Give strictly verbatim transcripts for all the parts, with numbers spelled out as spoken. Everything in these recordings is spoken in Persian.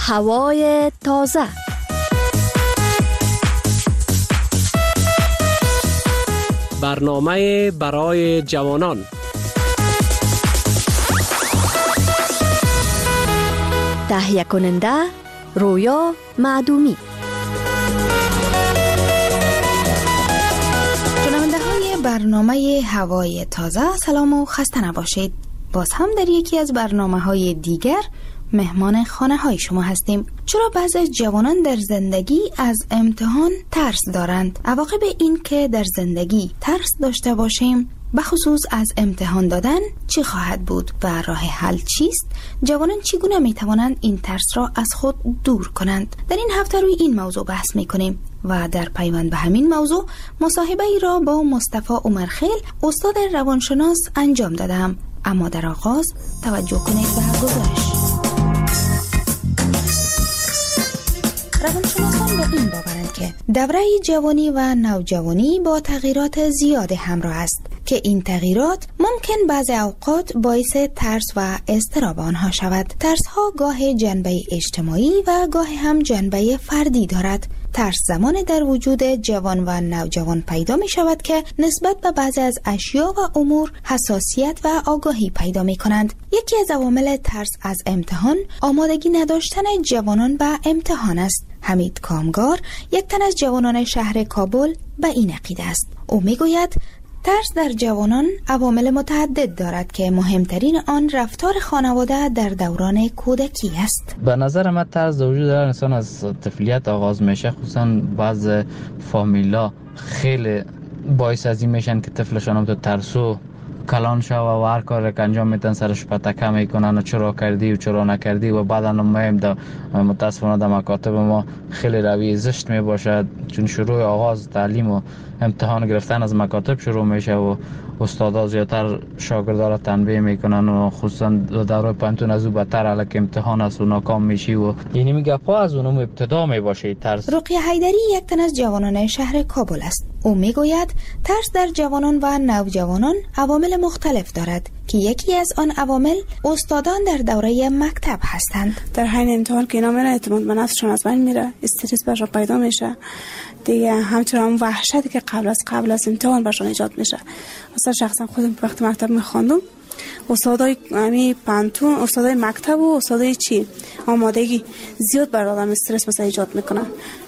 هوای تازه. برنامه برای جوانان. تهیه کننده رویا معدومی. شنونده های برنامه هوای تازه، سلام و خسته نباشید. باز هم در یکی از برنامه های دیگر مهمان خانه های شما هستیم. چرا بعضی از جوانان در زندگی از امتحان ترس دارند؟ عواقب این که در زندگی ترس داشته باشیم بخصوص از امتحان دادن چی خواهد بود و راه حل چیست؟ جوانان چگونه می توانند این ترس را از خود دور کنند؟ در این هفته روی این موضوع بحث می کنیم و در پیوند به همین موضوع مصاحبه ای را با مصطفی عمرخیل استاد روانشناس انجام دادم. اما در آغاز توجه کنید به گزارش. روانشناسان به این باورند که دوره جوانی و نوجوانی با تغییرات زیاد همراه است که این تغییرات ممکن بعضی اوقات باعث ترس و اضطراب آنها شود. ترس ها گاه جنبه اجتماعی و گاه هم جنبه فردی دارد. ترس زمان در وجود جوان و نوجوان پیدا می شود که نسبت به بعضی از اشیا و امور حساسیت و آگاهی پیدا می کنند. یکی از عوامل ترس از امتحان آمادگی نداشتن جوانان به امتحان است. حمید کامگار، یک تن از جوانان شهر کابل، به این عقیده است. او می گوید ترس در جوانان عوامل متعدد دارد که مهمترین آن رفتار خانواده در دوران کودکی است. به نظر من ترس در وجود هر انسان از طفولیت آغاز میشه. خصوصا بعض فامیلا خیلی باعث از این میشن که طفلشان هم تو ترسو کلان شو و هر کار که انجام میدن سرش پتکه میکنن و چرا کردی و چرا نکردی و بعدا مهم در متاسفانه در مکاتب ما خیلی روی زشت میباشد، چون شروع آغاز تعلیم و امتحان گرفتن از مکاتب شروع میشه و استادا زیادتر شاگردا را تنبیه میکنن و خصوصا دوره پانتون از او بدتر الک امتحان است و ناکام میشی و یعنی میگه پا از اونم ابتدا میباشه ترس. رقیه حیدری یک تن از جوانان شهر کابل است. او میگوید ترس در جوانان و نوجوانان عوامل مختلف دارد که یکی از آن عوامل استادان در دوره مکتب هستند. در حین امتحان که اینا میره اعتماد به نفسشون از بین میره، استرس برشون پیدا میشه دیگه، همچنین هم وحشتی که قبل از قبل از امتحان برشون ایجاد میشه. مثلا شخصا خودم وقتی مکتب میخواندم استادای امی پانتون، استادای مکتب و استادای چی آمادگی زیاد بر آدم استرس مثلا ایجاد میکنن.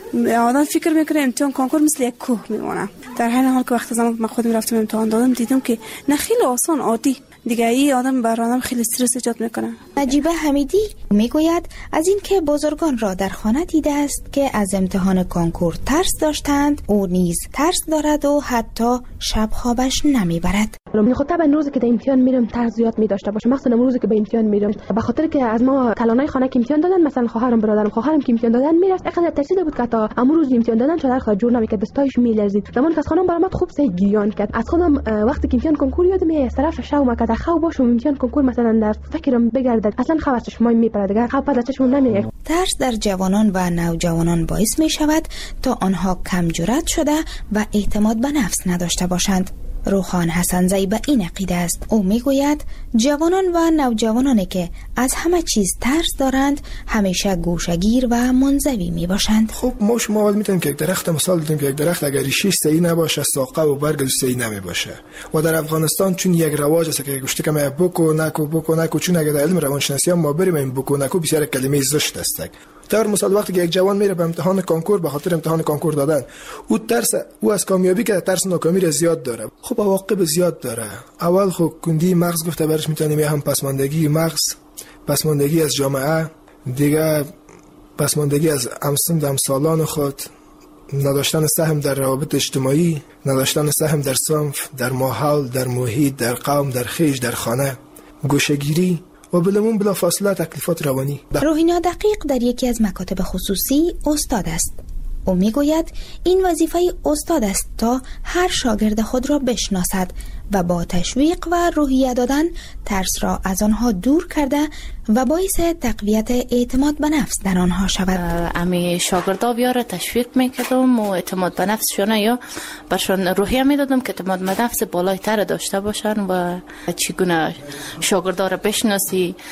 آدم فکر میکنه امتحان کنکور مثل یک کوه میمونه، در حین حال که وقتی زمان من خودم رفتم امتحان دادم دیدم که نه خیلی آسان عادی دیگه ای آدم بر آدم خیلی استرس ایجاد میکنه. نجیبه حمیدی میگوید از این که بزرگان را در خانه دیده است که از امتحان کنکور ترس داشتند، او نیز ترس دارد و حتی شب خوابش نمیبرد. من خود طبعا روزی که در امتحان میرم ترس زیاد می داشته باشه، مثلا روزی که به امتحان میرم به خاطر که از ما کلانای خانه که امتحان دادن، مثلا خواهرم برادرم خواهرم که امتحان دادن میرفت اینقدر ترسیده بود که تا امروز روز امتحان دادن چادر خود جور نمیکرد، دستایش میلرزید. زمان که از خانم برآمد خوب سه گریان کرد. از خودم وقتی که امتحان کنکور یادم میاد طرف شو ما که خو باشم امتحان کنکور مثلا در فکرم بگردد اصلا خبر چشمای میپره دیگه خب بعد چشمون نمیاد. ترس در جوانان و نوجوانان باعث می شود تا آنها کم جرأت شده و اعتماد به نفس نداشته باشند. روخان حسنزی به این عقیده است. او میگوید جوانان و نوجوانانی که از همه چیز ترس دارند همیشه گوشه‌گیر و منزوی می باشند. خب ما شما اول میتونیم که یک درخت مثال بدیم که یک درخت اگر ریشش صحیح نباشه ساقه و برگ صحیح نمی باشه. و در افغانستان چون یک رواج است که گوشت که ما بوکو نکو بوکو نکو، چون اگر در علم روانشناسی ما بریم این بوکو نکو بسیار کلمه زشت است. در مثال وقتی که یک جوان میره به امتحان کنکور به خاطر امتحان کنکور دادن، او ترس او از کامیابی که ترس ناکامی را زیاد داره. خب عواقب زیاد داره. اول خب کندی مغز گفته برش میتونیم یا هم پسماندگی مغز، پسماندگی از جامعه، دیگه پسماندگی از همسن همسالان خود، نداشتن سهم در روابط اجتماعی، نداشتن سهم در صنف، در ماحول، در محیط، در قوم، در خیش، در خانه، گوشه‌گیری و بلمون بلا فاصله تکلیفات روانی. روحینا دقیق در یکی از مکاتب خصوصی استاد است. او میگوید این وظیفه استاد است تا هر شاگرد خود را بشناسد و با تشویق و روحیه دادن ترس را از آنها دور کرده و باعث تقویت اعتماد به نفس در آنها شود. امی شاگردا بیاره تشویق میکردم و اعتماد به نفسشون یا برشون روحیه میدادم که اعتماد به نفس بالایتر داشته باشن و چگونه شاگردا را بشناسی،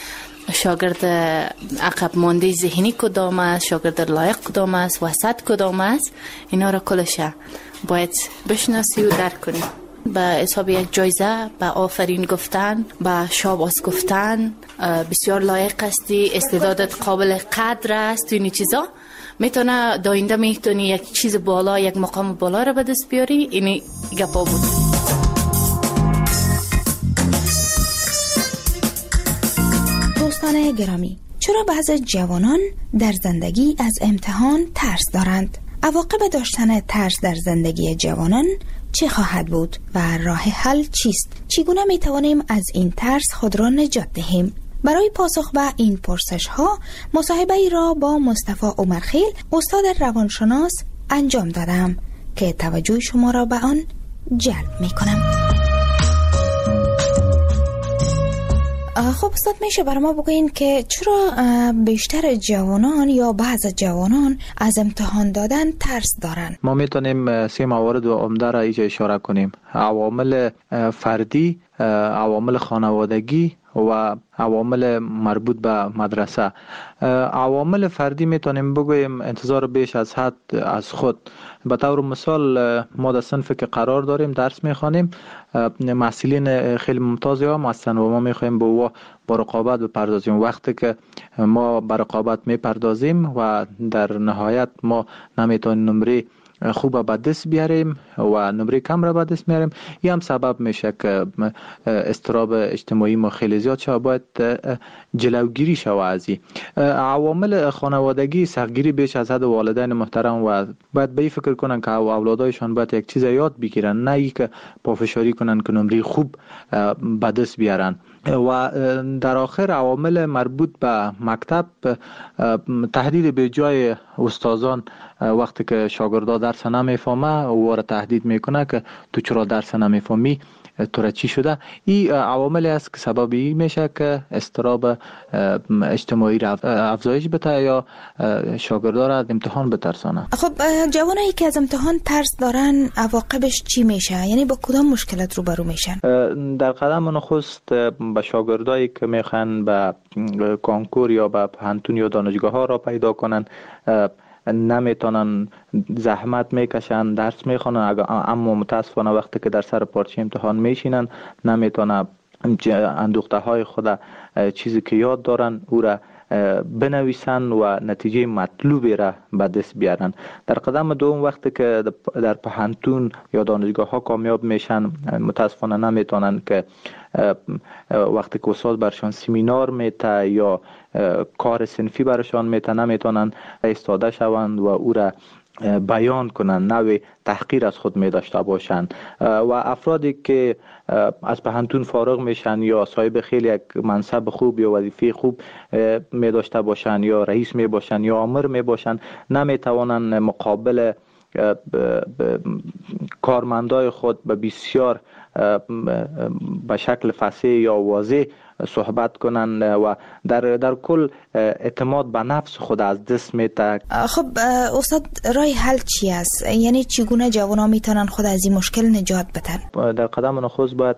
شاگرد عقب مانده ذهنی کدام است، شاگرد لایق کدام است، وسط کدام است، اینا را کلش باید بشناسی و درک کنی. به حساب یک جایزه، به آفرین گفتن، به شاباس گفتن، بسیار لایق هستی، استعدادت قابل قدر است، اینی چیزا میتونه داینده میتونی یک چیز بالا، یک مقام بالا را به دست بیاری. اینی گپا بود. دوستان گرامی، چرا بعضی جوانان در زندگی از امتحان ترس دارند؟ عواقب داشتن ترس در زندگی جوانان چه خواهد بود و راه حل چیست؟ چگونه می توانیم از این ترس خود را نجات دهیم؟ برای پاسخ به این پرسش ها مصاحبه ای را با مصطفی عمرخیل، استاد روانشناس انجام دادم که توجه شما را به آن جلب می کنم. خب استاد، میشه برای ما بگوین که چرا بیشتر جوانان یا بعض جوانان از امتحان دادن ترس دارن؟ ما میتونیم سه موارد و عمده را اینجا اشاره کنیم: عوامل فردی، عوامل خانوادگی و عوامل مربوط به مدرسه. عوامل فردی میتونیم بگویم انتظار بیش از حد از خود. به طور مثال ما در صنفی که قرار داریم درس میخوانیم، محصلین خیلی ممتازی هم هستن و ما میخوایم به او با رقابت بپردازیم. وقتی که ما به رقابت میپردازیم و در نهایت ما نمیتونیم نمره خوب به دست بیاریم و نمره کم را به دست میاریم، این هم سبب میشه که اضطراب اجتماعی ما خیلی زیاد شود. باید جلوگیری شود از این عوامل خانوادگی. سختگیری بیش از حد والدین محترم و باید به این فکر کنن که اولادایشان باید یک چیز یاد بگیرن، نه ای که پافشاری کنن که نمره خوب به دست بیارن. و در آخر عوامل مربوط به مکتب، تهدید به جای استادان وقتی که شاگردا درس نمیفهمه او را تهدید میکنه که تو چرا درس نمیفهمی، تو را چی شده. این عواملی است که سبب این میشه که اضطراب اجتماعی را افزایش بده یا شاگردا را از امتحان بترسانه. خب جوانایی که از امتحان ترس دارن عواقبش چی میشه؟ یعنی با کدام مشکلات روبرو میشن؟ در قدم نخست به شاگردایی که میخوان به کنکور یا به پانتون یا دانشگاه ها را پیدا کنن، نمیتونن، زحمت میکشن، درس میخونن، اما متاسفانه وقتی که در سر پارچه امتحان میشینن نمیتونن اندوخته های خود چیزی که یاد دارن او را بنویسن و نتیجه مطلوبی را به دست بیارن. در قدم دوم وقتی که در پانتون یا دانشگاه ها کامیاب میشن، متاسفانه نمیتونن که وقتی که استاد برشان سمینار میته یا کار صنفی برشان میته نمیتونن ایستاده شوند و او را بیان کنن، نوع تحقیر از خود می داشته باشند. و افرادی که از پانتون فارغ میشن یا صاحب خیلی یک منصب خوب یا وظیفه خوب می داشته باشند یا رئیس می باشند یا آمر می باشند، نمی توانند مقابل کارمندای خود به بسیار به شکل فصیح یا واضح صحبت کنند و در در کل اعتماد به نفس خود از دست میده. خب استاد، راه حل چی است؟ یعنی چگونه جوان‌ها میتونن خود از این مشکل نجات بدن؟ در قدم نخست باید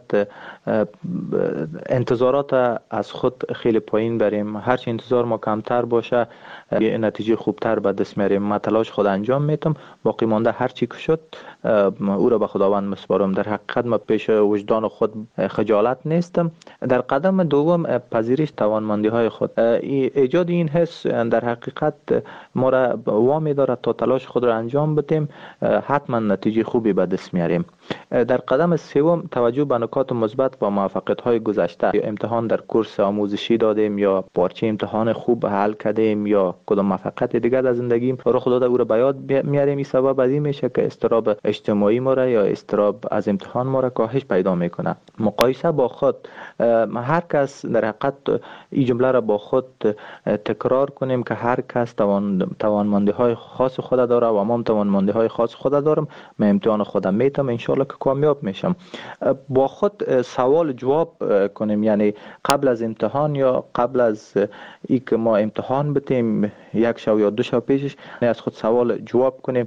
انتظارات از خود خیلی پایین بریم. هرچی انتظار ما کمتر باشه نتیجه خوبتر به دست میاریم. من تلاش خود انجام میتم، باقی مانده هر چی که شد او را به خداوند مسپارم. در حقیقت ما پیش وجدان خود خجالت نیستم. در قدم دوم پذیرش توانمندی های خود. ایجاد این حس در حقیقت ما را وامی دارد تا تلاش خود را انجام بدیم، حتما نتیجه خوبی به دست میاریم. در قدم سوم توجه به نکات مثبت و موفقیت های گذشته. امتحان در کورس آموزشی دادیم یا پارچه امتحان خوب حل کردیم یا کدام موفقیت دیگر در زندگیم رخ داده او را به یاد میاریم. این سبب از این میشه که اضطراب اجتماعی ما را یا اضطراب از امتحان ما را کاهش پیدا میکنه. مقایسه با خود، هر کس در حقیقت این جمله را با خود تکرار کنیم که هر کس توان توانمندی های خاص خود داره و ما هم توانمندی های خاص خود دارم. من امتحان خودم میتم، ان شاء الله که کامیاب میشم. با خود سوال جواب کنیم، یعنی قبل از امتحان یا قبل از اینکه ما امتحان بتیم یک شب یا دو شب پیشش از خود سوال جواب کنیم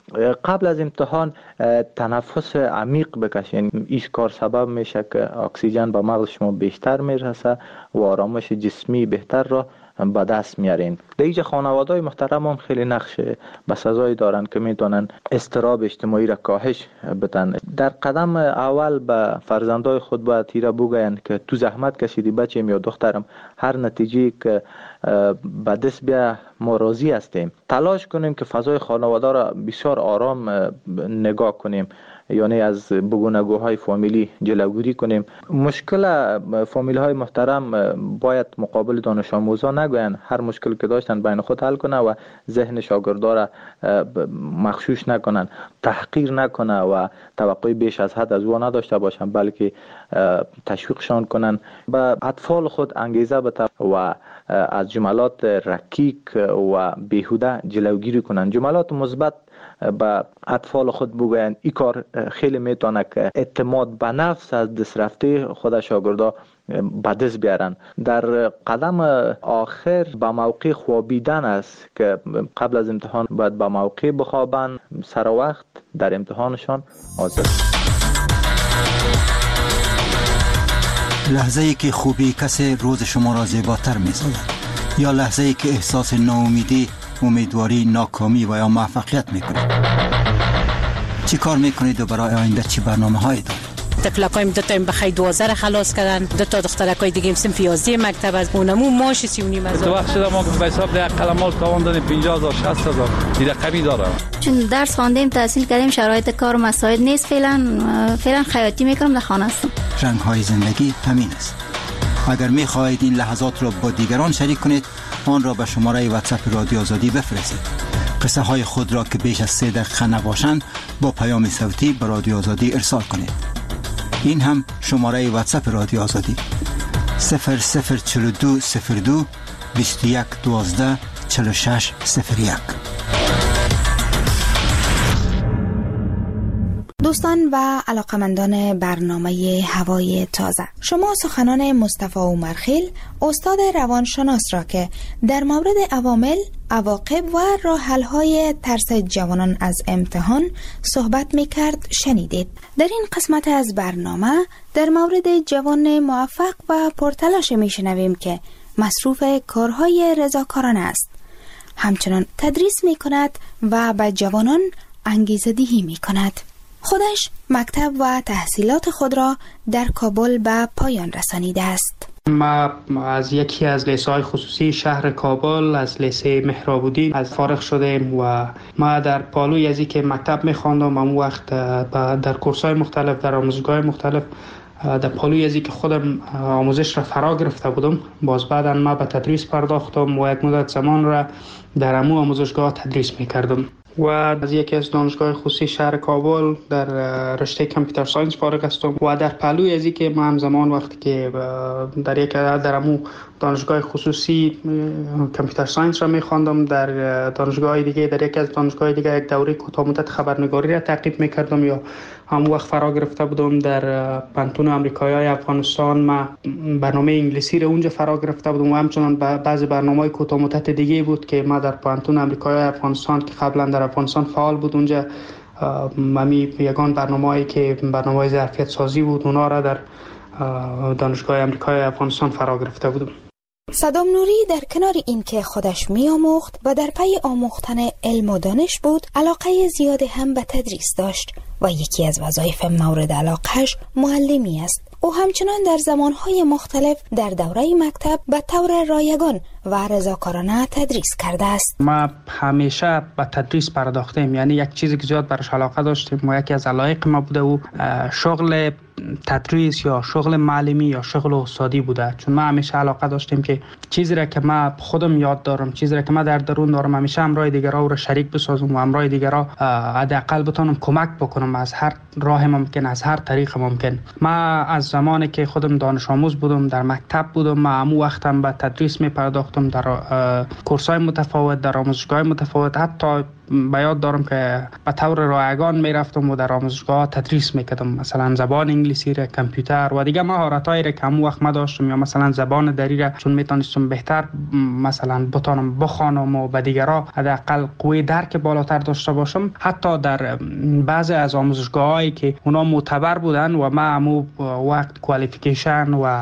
قبل از امتحان تنفس عمیق بکشین. این کار سبب میشه که اکسیژن به مغز شما بیشتر میرسه و آرامش جسمی بهتر را به دست میارین. در اینجا خانواده‌های محترم هم خیلی نقش بسزایی دارن که میتونن اضطراب اجتماعی را کاهش بدن. در قدم اول به فرزندای خود باید تیره بگوین که تو زحمت کشیدی بچه‌م یا دخترم، هر نتیجه که به دست بیا ما راضی هستیم. تلاش کنیم که فضای خانواده را بسیار آرام نگاه کنیم، یعنی از بگونگوهای فامیلی جلوگیری کنیم. مشکل فامیلی های محترم باید مقابل دانش آموزان نگوین، هر مشکل که داشتن بین خود حل کنه و ذهن شاگردا را مغشوش نکنن، تحقیر نکنه و توقع بیش از حد از او نداشته باشن، بلکه تشویقشان کنن، به اطفال خود انگیزه بده و از جملات رکیک و بیهوده جلوگیری کنن. جملات مثبت به اطفال خود بگوین. این کار خیلی میتونه که اعتماد به نفس از دست رفته خود شاگردا به دست بیارن. در قدم آخر به موقع خوابیدن است که قبل از امتحان باید به موقع بخوابن، سر وقت در امتحانشان حاضر. لحظه ای که خوبی کسی روز شما را زیباتر می‌سازد، یا لحظه ای که احساس ناامیدی، امیدواری، ناکامی و یا موفقیت میکنید. چی کار میکنید و برای آینده چی برنامه هایی دارید؟ تفلقایم دو تا این بخی دوازه را خلاص کردن، دو تا دخترکای دیگه صنف یازده مکتب از اونمو ماش سی و نیم هزار. تو وقت شده ما به حساب ده قلمال تاوان دادیم پنجاه هزار شصت هزار دیگه کمی داره. چون درس خواندیم، تحصیل کردیم، شرایط کار و مساعد نیست. فعلا فعلا خیاطی میکنم، در خانه هستم. رنگ های زندگی همین است. اگر میخواهید این لحظات را با دیگران شریک کنید، آن را به شماره واتساپ رادیو آزادی بفرستید. قصه های خود را که بیش از سه دقیقه نباشند با پیام صوتی به رادیو آزادی ارسال کنید. این هم شماره واتساپ رادیو آزادی صفر صفر چهل و دو صفر دو بیست و یک دوازده چهل و شش صفر یک. دوستان و علاقمندان برنامه هوای تازه، شما سخنان مصطفی عمرخیل، استاد روانشناس را که در مورد عوامل، عواقب و راه حل‌های ترس جوانان از امتحان صحبت می‌کرد شنیدید. در این قسمت از برنامه در مورد جوان موفق و پرتلاش می‌شنویم که مصروف کارهای رضاکارانه است. همچنان تدریس می‌کند و به جوانان انگیزه دهی می‌کند. خودش مکتب و تحصیلات خود را در کابل به پایان رسانیده است. ما از یکی از لیسه‌های خصوصی شهر کابل، از لیسه مهرابودی از فارغ شدیم و ما در پالوی از که مکتب می‌خواندم، اون وقت در کورس‌های مختلف، در آموزشگاه مختلف، در پالوی از که خودم آموزش را فرا گرفته بودم. باز بعداً ما به تدریس پرداختم و یک مدت زمان را در امو آموزشگاه تدریس می‌کردم. و از یکی از دانشگاه خصوصی شهر کابل در رشته کامپیوتر ساینس فارغ هستم و در پهلوی از اینکه ما همزمان وقتی که در یک در امو دانشگاه خصوصی کامپیوتر ساینس را می‌خواندم، در دانشگاه دیگه در یک از دانشگاه دیگه یک دوره کوتاه مدت خبرنگاری را تعقیب می‌کردم یا همون وقت فرا گرفته بودم. در پانتون آمریکایی افغانستان ما برنامه انگلیسی را اونجا فرا گرفته بودم و همچنان بعضی برنامه‌های کوتاه مدت دیگه بود که ما در پانتون آمریکایی افغانستان که قبلا در افغانستان فعال بود، اونجا ممی یگان برنامه‌ای که برنامه ظرفیت سازی بود، اونا را در دانشگاه آمریکایی افغانستان فرا گرفته بودم. صدام نوری در کنار این که خودش می آموخت و در پی آموختن علم و دانش بود، علاقه زیاد هم به تدریس داشت و یکی از وظایف مورد علاقهش معلمی است. او همچنان در زمانهای مختلف در دوره مکتب به طور رایگان و رضاکارانه تدریس کرده است. ما همیشه به تدریس پرداختیم، یعنی یک چیزی که زیاد برش علاقه داشتیم و یکی از علایق ما بوده و شغل تدریس یا شغل معلمی یا شغل استادی بوده. چون ما همیشه علاقه داشتیم که چیزی را که ما خودم یاد دارم، چیزی را که ما در درون دارم، همیشه همراه دیگران رو شریک بسازم و همراه دیگران حداقل بتونم کمک بکنم از هر راه ممکن، از هر طریق ممکن. ما از زمانی که خودم دانش آموز بودم، در مکتب بودم، ما همو وقتم به تدریس می پرداختم در کورس‌های متفاوت، در آموزشگاه متفاوت، حتی به یاد دارم که به طور رایگان میرفتم و در آموزشگاه تدریس میکردم، مثلا زبان انگلیسی را، کامپیوتر و دیگه مهارتایی را که همون وقت ما داشتم، یا مثلا زبان دری را چون میتونستم بهتر مثلا بتونم بخوانم و به دیگرها حداقل قوی درک بالاتر داشته باشم. حتی در بعضی از آموزشگاهایی که اونا معتبر بودن و ما همو وقت کوالیفیکیشن و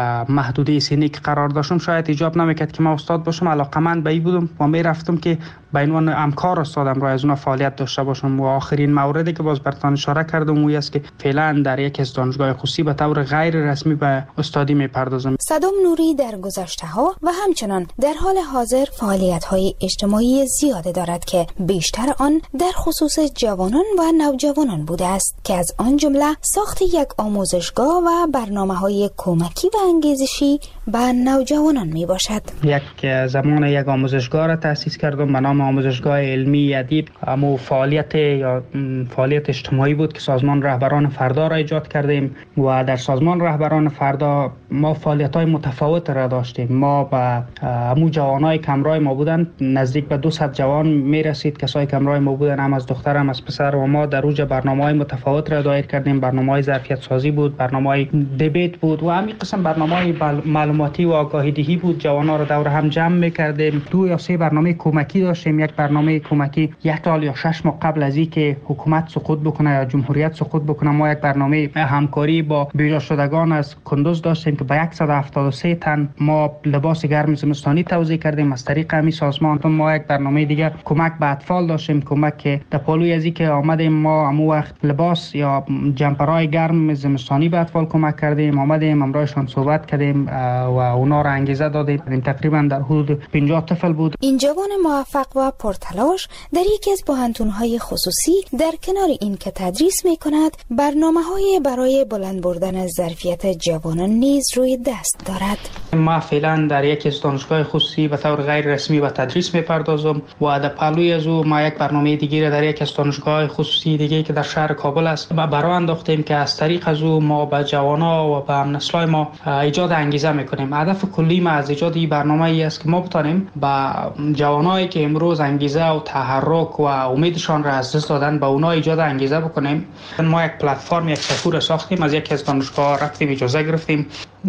محدوده سنی که قرار داشتم شاید ایجاب نمیکرد که ما استاد باشم، علاقمند به این بودم و میرفتم که به عنوان همکار استادم را از اونها فعالیت داشته باشم. و آخرین موردی که باز براتون اشاره کردم اون است که فعلا در یک از دانشگاه خصوصی به طور غیر رسمی به استادی میپردازم. صدام نوری در گذشته ها و همچنان در حال حاضر فعالیت های اجتماعی زیاده دارد که بیشتر آن در خصوص جوانان و نوجوانان بوده است که از آن جمله ساخت یک آموزشگاه و برنامه های کمکی و انگیزشی به نوجوانان می باشد. یک زمان یک آموزشگاه را تأسیس کردم به نام آموزشگاه علمی ادیب. اما فعالیت یا فعالیت اجتماعی بود که سازمان رهبران فردا را ایجاد کردیم و در سازمان رهبران فردا ما فعالیت‌های متفاوت را داشتیم. ما با همو جوانای کمرای ما بودن، نزدیک به دویست جوان میرسید کسایی کمرای ما بودن، هم از دختر هم از پسر، و ما در اوج برنامه‌های متفاوت را دایر کردیم. برنامه‌های ظرفیت سازی بود، برنامه‌های دیبیت بود و همین قسم برنامه‌های معلوماتی و آگاهی دهی بود. جوانا را دور هم جمع می‌کردیم. دو یا سه برنامه کمکی داشتیم. یک برنامه کمکی یک سال یا شش ماه قبل از اینکه حکومت سقوط بکنه یا جمهوریت سقوط بکنه، ما یک برنامه همکاری با بیجا شدگان از کندوز داشتیم که به صد و هفتاد و سه تن ما لباس گرم زمستانی توزیع کردیم از طریق همین سازمان. ما یک برنامه دیگه کمک به اطفال داشتیم، کمک که در پالوی از اینکه آمدیم ما همو وقت لباس یا جمپرهای گرم زمستانی به اطفال کمک کردیم، آمدیم امرایشان صحبت کردیم و اونا را انگیزه دادیم. تقریبا در حدود پنجاه طفل بود. این جوان موفق و پرتلاش در یکی از پوهنتون‌های خصوصی در کنار این که تدریس می‌کند، برنامه‌های برای بلند بردن ظرفیت جوانان نیز روی دست دارد. ما فعلا در یکی از دانشگاه خصوصی به طور غیر رسمی به تدریس می‌پردازم و در پهلوی از او ما یک برنامه دیگه را در یک از دانشگاه خصوصی دیگه که در شهر کابل است برای انداختیم که از طریق از او ما به جوانا و به هم‌نسلای ما ایجاد انگیزه می‌کنیم. هدف کلی ما از ایجاد این برنامه ای است که ما بتونیم با جوانایی که امروز انگیزه و تحرک و امیدشان را از دست دادن به اونا ایجاد انگیزه بکنیم. ما یک پلتفرم، یک سکور ساختیم، از یکی از دانشگاه رفتیم اجازه گرفتیم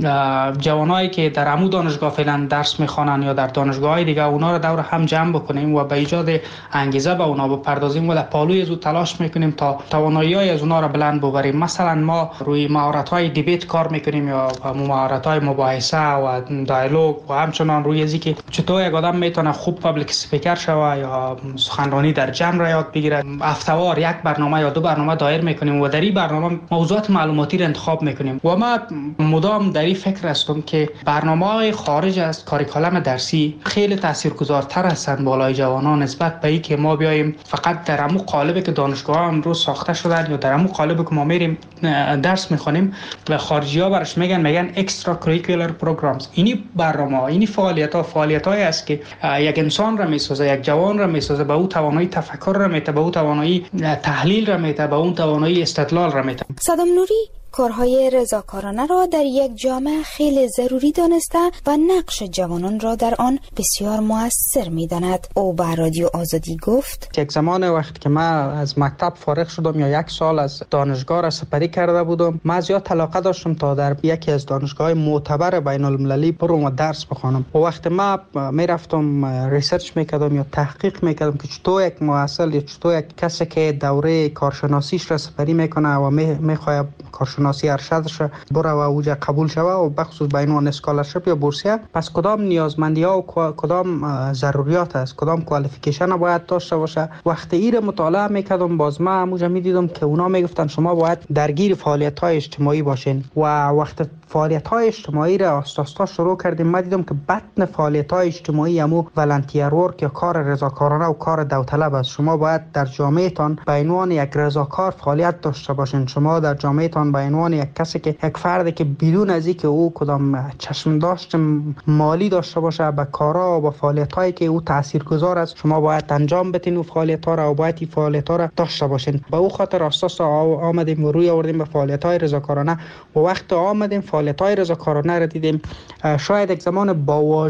جوانایی که در عمو دانشگاه فعلا درس میخوانن یا در دانشگاه‌های دیگه اونا رو دور هم جمع بکنیم و به ایجاد انگیزه به اونا بپردازیم و در پالوی از او تلاش میکنیم تا توانایی‌های از اونا رو بلند ببریم. مثلا ما روی مهارت‌های دیبیت کار میکنیم یا مهارت‌های مباحثه و دیالوگ و همچنان روی ازی که چطور یک آدم میتونه خوب پابلیک اسپیکر شوه یا سخنرانی در جمع را یاد بگیره. هفته‌وار یک برنامه یا دو برنامه دایر میکنیم و در این برنامه موضوعات معلوماتی را انتخاب میکنیم و ما مدام در این فکر هستم که برنامه‌های خارج از کاریکولم درسی خیلی تاثیرگذارتر هستند بالای جوانان نسبت به اینکه ما بیایم فقط در همون قالبی که دانشگاه امروز ساخته شدن یا در همون قالبی که ما میریم درس میخونیم و خارجی‌ها برش میگن میگن اکسترا کریکولر پروگرامز. اینی برنامه، اینی فعالیت‌ها فعالیت‌هایی است که یک انسان را میسازه، یک جوان را میسازه، به او توانایی تفکر را میده، به او توانایی تحلیل را میده، به اون توانایی استدلال را میده. صدام نوری کارهای رضاکارانه را در یک جامعه خیلی ضروری دانسته و نقش جوانان را در آن بسیار مؤثر می‌داند. او به رادیو آزادی گفت: یک زمان وقت که من از مکتب فارغ شدم یا یک سال از دانشگاه را سپری کرده بودم، من زیاد علاقه داشتم تا در یکی از دانشگاه‌های معتبر بین المللی برم و درس بخوانم. و وقتی من میرفتم ریسرچ میکردم یا تحقیق میکردم که چطور یک محصل یا چطور یک کسی که دوره کارشناسیش را سپری میکنه و میخواد کارشناسی ارشدش بره و اوجا قبول شوه و بخصوص به عنوان اسکالرشپ یا بورسیه، پس کدام نیازمندی ها و کدام ضروریات است، کدام کوالیفیکیشن باید داشته باشه. وقتی این رو مطالعه میکردم باز من همونجا میدیدم که اونا میگفتن شما باید درگیر فعالیت های اجتماعی باشین و وقتی فعالیت های اجتماعی را آستاستا شروع کردیم من دیدم که بطن فعالیت های اجتماعی همو ولنتیر ورک یا کار رضاکارانه و کار داوطلب است. شما باید در جامعه تان به عنوان یک رضاکار فعالیت داشته باشین. شما در جامعه تان به عنوان یک کسی که یک فردی که بدون از اینکه او کدام چشم داشت مالی داشته باشه به کارا و به فعالیت هایی که او تاثیرگذار است شما باید انجام بدین و فعالیت ها را و باید این فعالیت ها را داشته باشین. به او خاطر اساس آمدیم و روی آوردیم به فعالیت های رضاکارانه و وقت آمدیم فعالیت های رضاکارانه را دیدیم. شاید یک زمان با واژه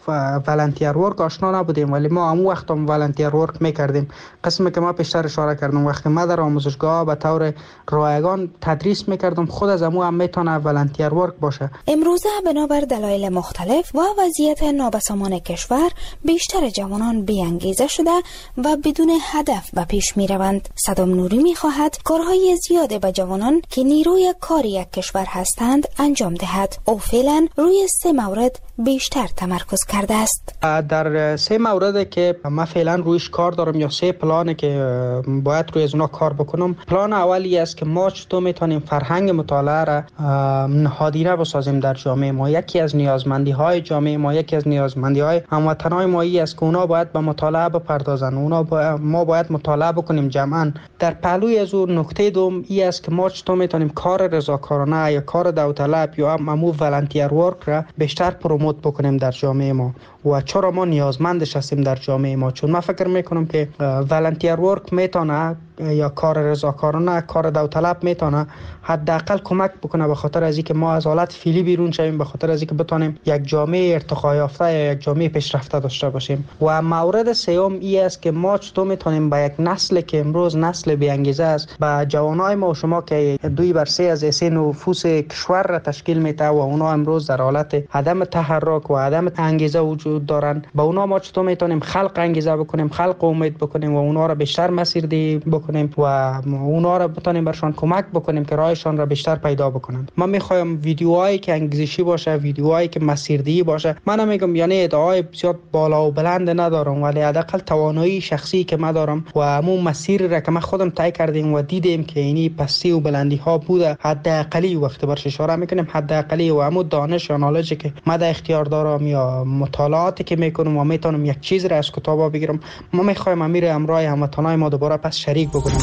ولنتیر ورک آشنا نبودیم، ولی ما هم وقت هم ولنتیر ورک میکردیم. قسمی که ما پیشتر اشاره کردم وقتی ما در آموزشگاه به طور رایگان تدریس میکردم، خود از امو هم میتونه ولنتیر ورک باشه. امروزه بنابر دلایل مختلف و وضعیت نابسامان کشور بیشتر جوانان بی‌انگیزه شده و بدون هدف به پیش میروند. صدام نوری میخواهد کارهای زیاده به جوانان که نیروی کار یک کشور هستند انجام دهد. او فعلا روی سه مورد بیشتر تمرکز کرده است. در سه مورد که من فعلا رویش کار دارم یا سه پلانه که باید روی از اونا کار بکنم. پلان اولی است که ما چطور میتونیم فرهنگ مطالعه را نهادینه بسازیم در جامعه ما. یکی از نیازمندی های جامعه ما، یکی از نیازمندی های هموطنان ما ای است که اونا باید به مطالعه بپردازن. اونا با... ما باید مطالعه بکنیم جمعا. در پهلوی از اون نکته دوم ای است که ما چطور میتونیم کار رضاکارانه یا کار داوطلب یا امو ولنتیر ورک را بیشتر پروموت بکنیم در جامعه ما و چرا ما نیازمندش هستیم در جامعه ما. چون من فکر میکنم که ولنتیر ورک میتونه یا کار رضاکارانه، کار داوطلب میتونه حداقل کمک بکنه به خاطر از اینکه ما از حالت فعلی بیرون شویم، به خاطر از اینکه بتونیم یک جامعه ارتقا یافته یا یک جامعه پیشرفته داشته باشیم. و مورد سوم ای است که ما چطور میتونیم با یک نسل که امروز نسل بی انگیزه است، با جوانای ما و شما که دوی بر سه از سه نفوس کشور را تشکیل میده و اونا امروز در حالت عدم تحرک و عدم انگیزه وجود دارن، با اونا ما چطور میتونیم خلق انگیزه بکنیم، خلق امید بکنیم و اونا را بیشتر مسیردهی بکنیم و اونا را بتونیم برشان کمک بکنیم که راهشان را بیشتر پیدا بکنن. من میخوایم ویدیوهایی که انگیزشی باشه، ویدیوهایی که مسیردهی باشه. من نمیگم یعنی ادعای بسیار بالا و بلند ندارم، ولی حداقل توانایی شخصی که من دارم و همون مسیر را که من خودم طی کردیم و دیدیم که اینی پستی و بلندی ها بوده، حداقلی وقت برش اشاره میکنیم حداقلی و همون دانش یا نالجی که من در اختیار دارم یا مطالعاتی که میکنم و میتونم یک چیز را از کتابا بگیرم، ما میخوایم امیر امرای هموطنای ما دوباره پس شریک بکنیم.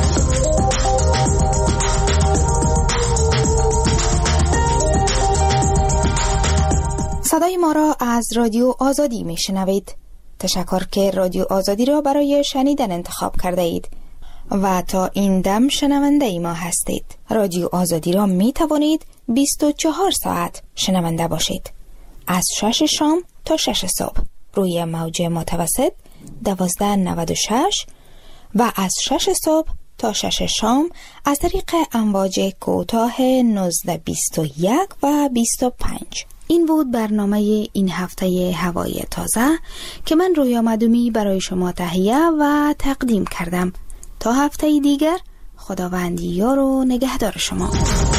صدای ما را از رادیو آزادی میشنوید. تشکر که رادیو آزادی را برای شنیدن انتخاب کرده اید و تا این دم شنونده ما هستید. رادیو آزادی را می توانید بیست و چهار ساعت شنونده باشید، از شش شام تا شش صبح روی موج متوسط دوازده نود و شش و از شش صبح تا شش شام از طریق امواج کوتاه نوزده بیست و یک و بیست و پنج. این بود برنامه این هفته هوای تازه که من رویا مدومی برای شما تهیه و تقدیم کردم. تا هفته دیگر خداوند یار و نگهدار شما.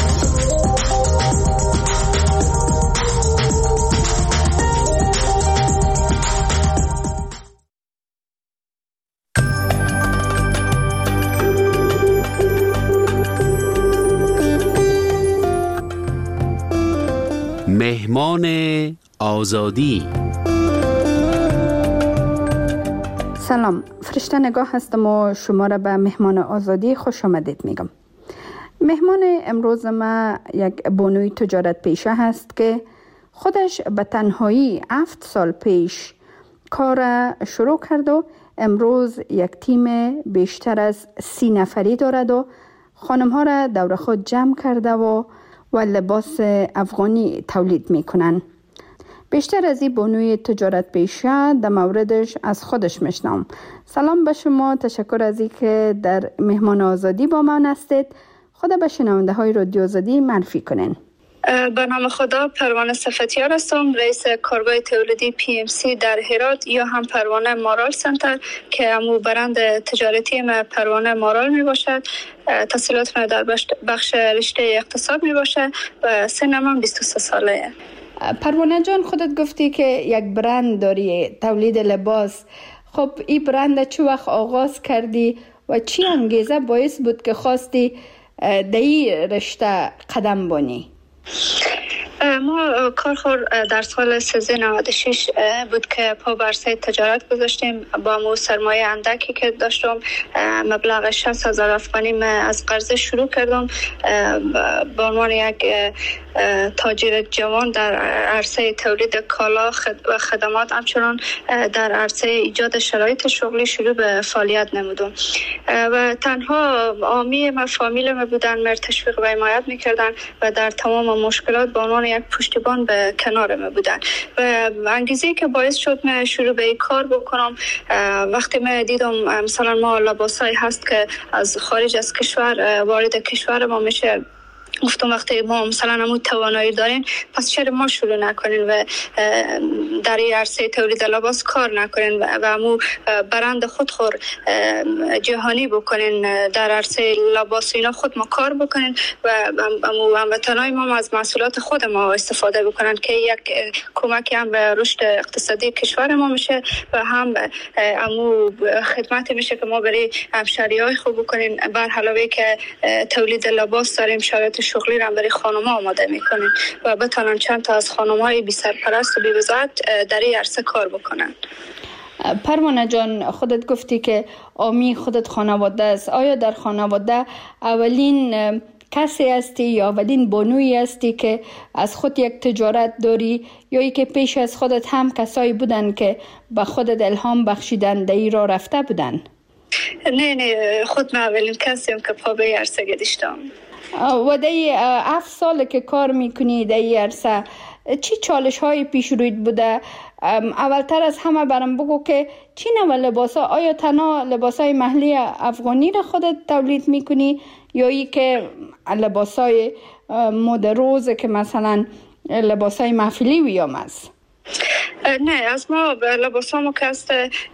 مهمان آزادی. سلام، فرشته نگاه هستم و شما را به مهمان آزادی خوش آمدید میگم. مهمان امروز ما یک بانوی تجارت پیشه هست که خودش به تنهایی هفت سال پیش کار شروع کرد و امروز یک تیم بیشتر از سی نفری دارد و خانم ها را دور خود جمع کرده و و لباس افغانی تولید میکنن. بیشتر از این بانوی تجارت پیشه در موردش از خودش میشنم. سلام به شما، تشکر از این که در مهمان آزادی با من هستید. خدا به شنونده های رادیو آزادی معرفی کنین. به نام خدا، پروانه صفتیار هستم، رئیس کارگاه تولیدی پی ام سی در هرات یا هم پروانه مارال سنتر که همو برند تجارتی ما پروانه مارال می باشد. تحصیلات ما در بخش رشته اقتصاد می باشد و سنم هم بیست و سه ساله. پروانه جان، خودت گفتی که یک برند داری، تولید لباس. خب این برند چه وقت آغاز کردی و چی انگیزه باعث بود که خواستی در این رشته قدم بانی؟ ما کارخور در سال سیزده نود و شش بود که پا بر سر تجارت گذاشتیم. با مو سرمایه اندکی که داشتم، مبلغ شصت هزار افغانی از قرضه شروع کردم. به عنوان یک تاجر جوان در عرصه تولید کالا و خدمات، همچنان در عرصه ایجاد شرایط شغلی شروع به فعالیت نمودم و تنها عامی ما فامیل ما بودن، مرا تشویق و حمایت میکردن و در تمام مشکلات به عنوان همه یک پشتیبان به کنار ما بودن و انگیزه که باعث شد من شروع به کار بکنم وقتی من دیدم مثلا ما لباسایی هست که از خارج از کشور وارد کشور ما میشه، گفتم وقتی ما مثلا همون توانایی دارین پس چرا ما شروع نکنین و در این عرصه تولید لباس کار نکنین و همون برند خود خور جهانی بکنین، در عرصه لباس اینا خود ما کار بکنین و هموطنای ما از محصولات خود ما استفاده بکنن که یک کمکی هم به رشد اقتصادی کشور ما میشه و هم همون خدمت میشه که ما برای همشهریای خوب بکنین. بر علاوه که تولید لباس داریم، شرایط شغلی را برای خانم‌ها آماده میکنیم و بتونن چند تا از خانم‌های بی سرپرست و بی وزارت در این عرصه کار بکنن. پروانه جان، خودت گفتی که آمی خودت خانواده است. آیا در خانواده اولین کسی هستی یا اولین بانویی هستی که از خود یک تجارت داری یا ای که پیش از خودت هم کسایی بودن که به خودت الهام بخشیدن در این راه رفته بودن؟ نه نه، خود من اولین کسیم که پا به عرصه گذاشتم. و در هفت سال که کار میکنی در این عرصه چی چالش های پیش روید بوده؟ اولتر از همه برام بگو که چی نوع لباس ها، آیا تنها لباس های محلی افغانی را خودت تولید میکنی یا ای که لباس های مد روز که مثلا لباس های محفلی ویام است؟ نه، از ما لباس ها ما که است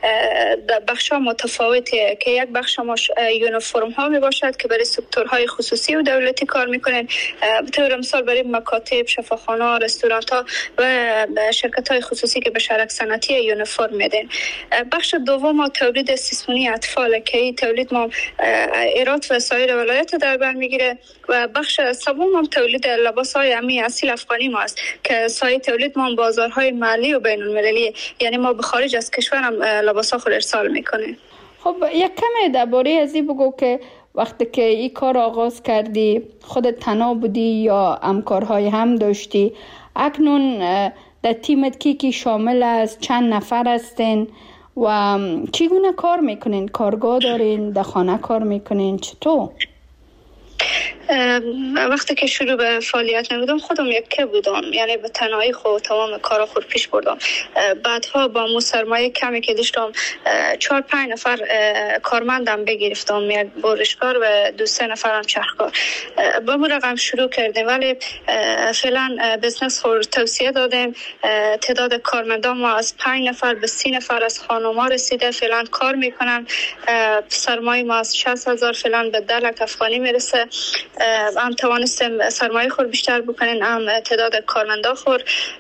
بخش ها متفاوته که یک بخش ما یونیفرم ها می باشد که برای سکتورهای خصوصی و دولتی کار میکنن، به طور مثال برای مکاتب، شفاخانه ها، رستوران ها و شرکت های خصوصی که به شرک صنعتی یونیفرم میدن. بخش دوم ما تولید سیسمونی اطفال که این تولید ما ایرات و سایر ولایت در بر میگیره و بخش سوم هم تولید لباس های امی اصیل افغانی ما است که سایر تولید ما بازارهای محلی و بین المللی، یعنی ما به خارج از کشور هم لباسا خود ارسال میکنیم. خب یک کمی درباره از این بگو که وقتی که این کار آغاز کردی خودت تنها بودی یا همکارهای هم داشتی؟ اکنون در تیمت کی کی شامل است؟ چند نفر هستین و چگونه کار میکنین؟ کارگاه دارین؟ در خانه کار میکنین؟ چطور؟ وقتی که شروع به فعالیت نمودم خودم یکی بودم، یعنی به تنهایی خود تمام کارا خود پیش بردم. بعدها با مو سرمایه کمی که داشتم چهار پنج نفر کارمندم بگرفتم، یک برشکار و دو سه نفرم چرخکار. با مو رقم شروع کردیم ولی فعلا بزنس خود توسعه دادیم. تعداد کارمندان ما از پنج نفر به سی نفر از خانم‌ها رسیده، فعلا کار میکنن. سرمایه ما از شصت هزار فعلا به ده لک افغانی میرسه. هم توانستیم سرمایه خور بیشتر بکنین، هم تعداد کارمندا خور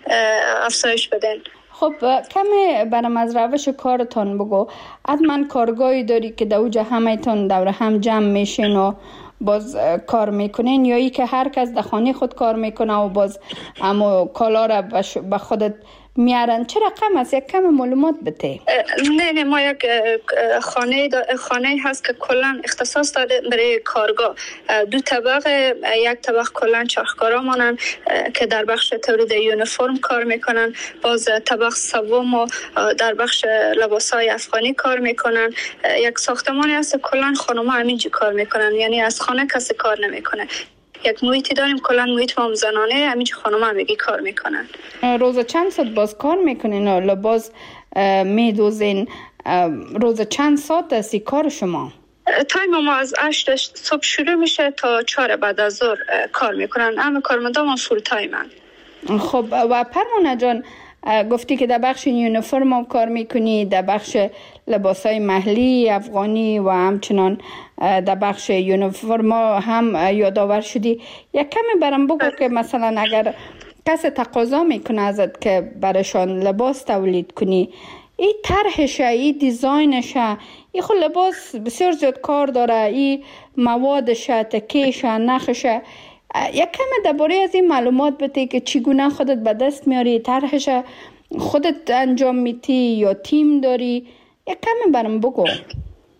افزایش بدین. خب کمی برام از روش کارتان بگو. حتما کارگاهی داری که در اوج همه‌تون دور هم جمع میشین و باز کار میکنین یا ای که هر کس در خانه خود کار میکنه و باز اما کالا را به خودت میارن؟ چه رقم است؟ یک کم معلومات بده. نه نه، ما یک خانه خانه هست که کلا اختصاص داده برای کارگاه. دو طبقه، یک طبقه کلا چرخکارا مانن که در بخش تولید یونیفرم کار میکنن، باز طبقه سوم در بخش لباسای افغانی کار میکنن. یک ساختمانی هست کلا خانم‌ها همینجا کار میکنن، یعنی از خانه کسی کار نمیکنه. یک محیطی داریم کلا محیط ما زنانه، همینجا خانم‌ها همگی کار میکنن. روز چند ساعت باز کار میکنین و لباس میدوزین؟ روز چند ساعت است کار شما؟ تایم ما از هشت صبح شروع میشه تا چهار بعد از ظهر کار میکنن. همه کارمندان ما فول تایمن. خب و پروانه جان، گفتی که در بخش یونیفرم هم کار میکنی، در بخش لباسای محلی افغانی و همچنان در بخش یونیفرم هم یادآور شدی. یک کمی برام بگو که مثلا اگر کسی تقاضا میکنه ازت که برایشان لباس تولید کنی، این طرحش، این دیزاینش، این خود لباس بسیار زیاد کار داره، این موادش، تکیش، نخش. یک کمی درباره از این معلومات بده که چگونه خودت به دست میاری؟ طرحش خودت انجام میدی یا تیم داری؟ یک کمی برام بگو.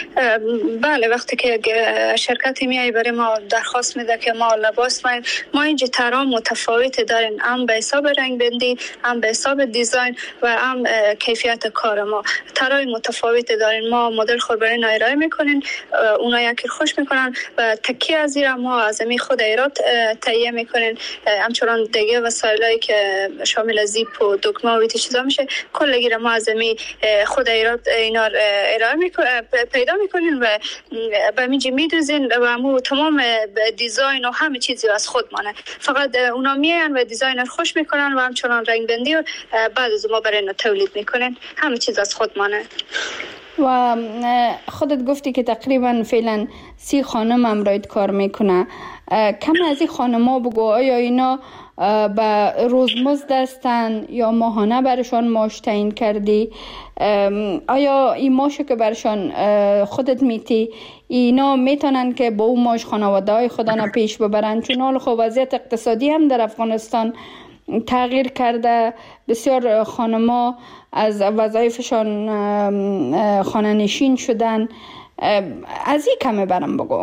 بله، وقتی که شرکت میای برای ما درخواست میده که ما لباس ما ما اینجا طرح متفاوت داریم، هم به حساب رنگ بندی، هم به حساب دیزاین و هم کیفیت کار ما طرح متفاوت داریم. ما مدل خود برای ارائه میکنین، اونا یکی خوش میکنن و تکی از این ما از می خود ایراد تهیه میکنین. همچنان دیگه وسایلی که شامل زیپ و دکمه و چیزا میشه کلگی ما از می خود ایراد اینا ارائه میکنن، پیدا میکنین و به میجی میدوزین و مو تمام دیزاین و همه چیزی از خود مانه. فقط اونا میان و دیزاینر خوش میکنن و همچنان رنگ بندی و بعد از ما برای اینا تولید میکنن. همه چیز از خود مانه. و خودت گفتی که تقریبا فعلا سی خانم امرایت کار میکنه. کم از این خانم ها بگو، آیا اینا به روزمزد هستن یا ماهانه برشان معاش تعیین کردی؟ آیا این معاشو که برشان خودت میتی اینا میتونن که با اون معاش خانواده های خودانا پیش ببرن؟ چون حال خب وضعیت اقتصادی هم در افغانستان تغییر کرده، بسیار خانما از وظایفشان خانه نشین شدن. از این کمه برم بگو.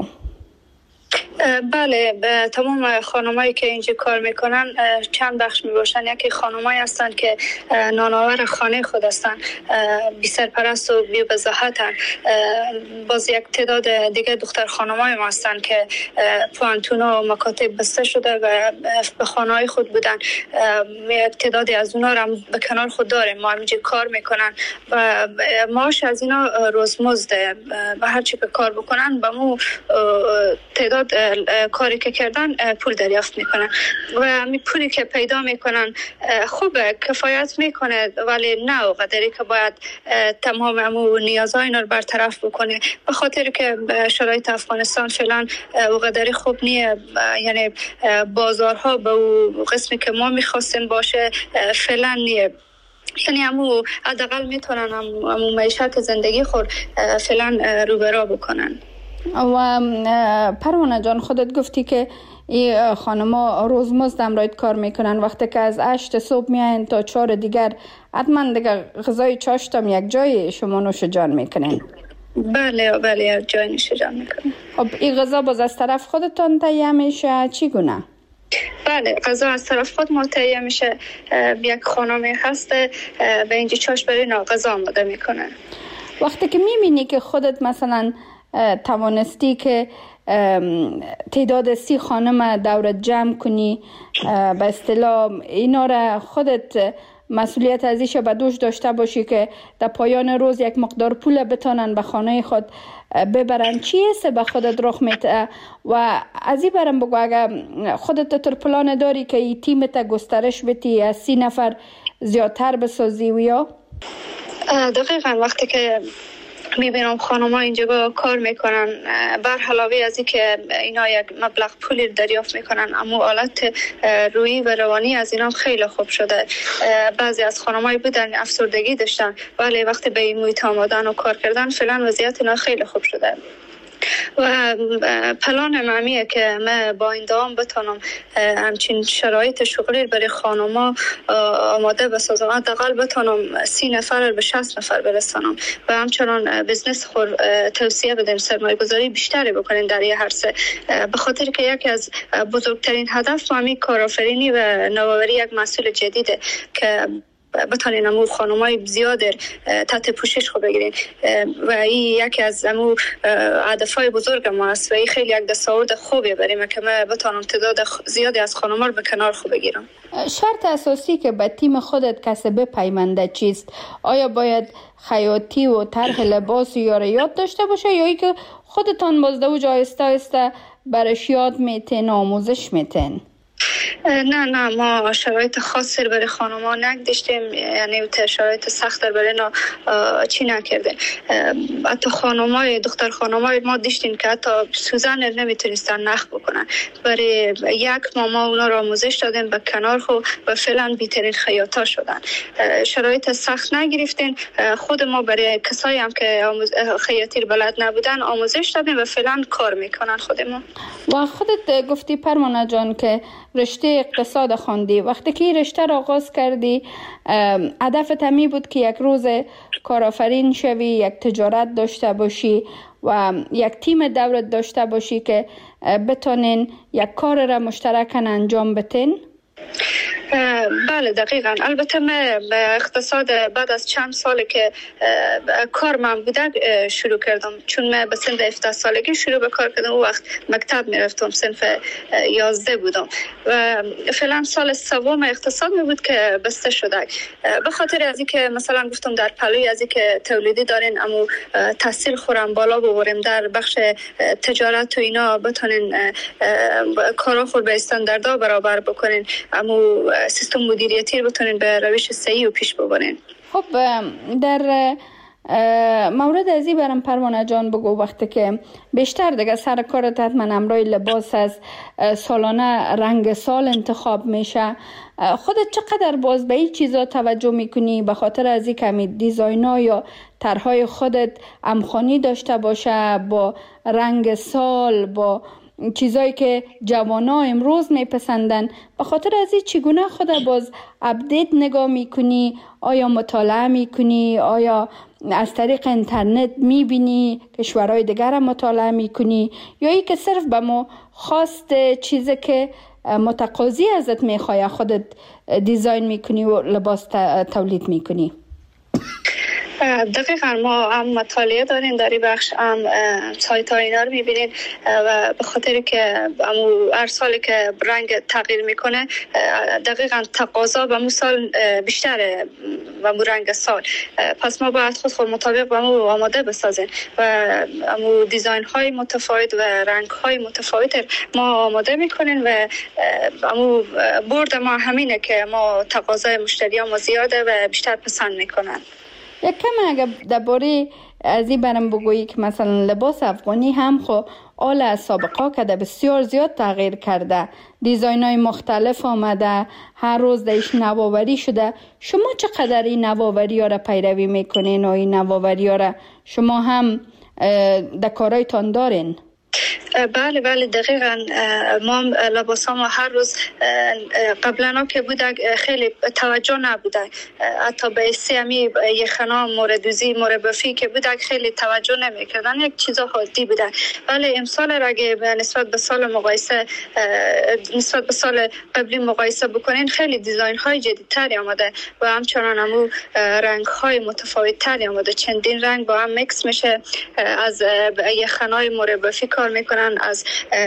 بله، تمام خانمایی که اینجا کار میکنن چند بخش میباشن. یکی خانمایی هستن که نانآور خانه خود هستن، بی سرپرست و بی وضاحتن. باز یک تعداد دیگه دختر خانمای ما هستن که پوانتونا و مکاتب بسته شده و به خانه‌های خود بودن. یک تعدادی از اونا رو به کنار خود داریم، ما اینجا کار میکنن و معاش از اینا روزمزده. به هر چی که کار بکنن به مو تعداد کاری که کردن پول دریافت میکنن و همین پولی که پیدا میکنن خوبه، کفایت میکنه، ولی نه اونقدری که باید تمام همون نیازهای اینا رو برطرف بکنه. به خاطر که شرایط افغانستان فعلا اونقدری خوب نیه، یعنی بازارها به اون قسمی که ما میخواستیم باشه فعلا نیه. یعنی همون حداقل میتونن همون معیشت زندگی خود فعلا رو به راه بکنن. و پروانه جان، خودت گفتی که این خانما روزمزد امرایت کار میکنن. وقتی که از هشت صبح میاین تا چهار دیگر حتما دیگه غذای چاشتم یک جای شما نوش جان میکنین؟ بله بله، یک جای نوش جان میکنین. خب این غذا باز از طرف خودتون تهیه میشه چی گونه؟ بله، غذا از طرف خود ما تهیه میشه. یک خانمی هست به اینجا چاش برای نا غذا آماده میکنه. وقتی که میبینی که خودت مثلا توانستی که تعداد سی خانم دورت جمع کنی، به اصطلاح اینا را خودت مسئولیت ازیش به دوش داشته باشی که در پایان روز یک مقدار پول بتانن به خانه خود ببرن، چی است به خودت رخ میده؟ و از این برم بگو اگر خودت تر پلان داری که این تیمت گسترش بدی از سی نفر زیادتر بسازی و یا؟ دقیقا وقتی که میبینم خانم ها اینجا با کار میکنن، بر علاوه از این که اینا یک مبلغ پولی دریافت میکنن، اما حالت روحی و روانی از اینا خیلی خوب شده. بعضی از خانم های بودن افسردگی داشتن ولی وقتی به این محیط آمدن و کار کردن فعلا وضعیت اینا خیلی خوب شده. و پلان معمیه که من با این دوام بتونم همچین شرایط شغلی برای خانوما آماده بسازم، حداقل بتونم سی نفر به شصت نفر برسانم و همچنان بزنس خود توسعه بدیم، سرمایه گذاری بیشتری بکنیم در یه عرصه. به خاطر که یکی از بزرگترین هدف همین کارآفرینی و نوآوری یک محصول جدیده که بتانین امو خانمای زیاد تحت پوشش خود بگیرین و این یکی از امو هدفهای بزرگ ما است و این خیلی یک دستاورد خوبیه برای که من بتانم تعداد زیادی از خانما رو به کنار خود بگیرم. شرط اساسی که به تیم خودت کسی بپیونده چیست؟ آیا باید خیاطی و طرح لباس یا یاد داشته باشه یا ای که خودتان بازده و آهسته آهسته برش یاد میتین آموزش میتین؟ نه نه، ما شرایط خاصی برای خانم‌ها نگذاشتیم، یعنی شرایط سخت برای اینا چی نکرده. حتی خانم‌های دختر خانم‌های ما دیشتیم که حتی سوزن نمیتونستن نخ بکنن. برای یک ماما اونا را آموزش دادن به کنار خو و فعلا بی‌ترین خیاطا شدن. شرایط سخت نگرفتین، خود ما برای کسایی هم که خیاطی بلد نبودن آموزش دادیم و فعلا کار میکنن خود ما. و خودت گفتی پروانه جان که رشته اقتصاد خواندی، وقتی که رشته را آغاز کردی هدفت همی بود که یک روز کارآفرین شوی، یک تجارت داشته باشی و یک تیم دورت داشته باشی که بتونین یک کار را مشترکاً انجام بدین؟ بله دقیقاً. البته من به اقتصاد بعد از چند سال که کار من بوده شروع کردم، چون من به سن هفده سالگی شروع به کار کردم. اون وقت مکتب میرفتم، صنف یازده بودم و فعلا سال سوم اقتصاد می بود که بسته شده. به خاطر از اینکه مثلا گفتم در پلوی از اینکه تولیدی دارین اما تحصیل خورم بالا ببریم در بخش تجارت و اینا بتونین کارا خود به استانداردها برابر بکنین، اما سیستم مدیریتی رو بتونین به روش صحیح و پیش ببرین. خب در مورد ازی برام پروانه جان بگو، وقتی که بیشتر دیگه سر کارت حتما امرای لباس از سالانه رنگ سال انتخاب میشه، خودت چقدر باز به این چیزا توجه میکنی به خاطر از این کمی دیزاین‌ها یا طرحهای خودت امخانی داشته باشه با رنگ سال، با چیزایی که جوانا امروز میپسندن؟ به خاطر از این چگونه خود باز اپدیت نگاه میکنی؟ آیا مطالعه میکنی؟ آیا از طریق اینترنت میبینی کشورهای دیگر را مطالعه میکنی؟ یا ای که صرف به ما خواست چیزی که متقاضی ازت میخواه خودت دیزاین میکنی و لباس تولید میکنی؟ دقیقا ما هم مطالعه داریم در این بخش، هم سایت ها اینا رو میبینید و به خاطر که هر سالی که رنگ تغییر میکنه دقیقا تقاضا به مو سال بیشتره و مو رنگ سال، پس ما باید خود خود مطابق به مو آماده بسازیم و امو دیزاین های متفاوت و رنگ های متفاوت ما آماده میکنیم و امو برد ما همینه که ما تقاضای مشتری ما زیاده و بیشتر پسند میکنن. یک کم اگر درباره از این برم بگویی که مثلا لباس افغانی هم خو آل از سابقا کده بسیار زیاد تغییر کرده، دیزاین های مختلف آمده، هر روز دیش نوآوری شده. شما چقدر این نوآوری ها را پیروی میکنین و این نوآوری ها را شما هم در کارایتان دارین؟ بله بله دقیقاً. ما لباس ها ما هر روز قبلا که بوده خیلی توجه نبوده، حتی به سیمی یخنا موردوزی مربفی که بوده خیلی توجه نمیکردن، یک چیزا عادی بوده. ولی امسال را اگه نسبت به سال مقایسه نسبت به سال قبلی مقایسه بکنین خیلی دیزاین های جدیدتری آمده و همچنان همو رنگ های متفاوت تری آمده. چندین رنگ با هم میکس میشه، از یخنای مربفی کار میکنن، از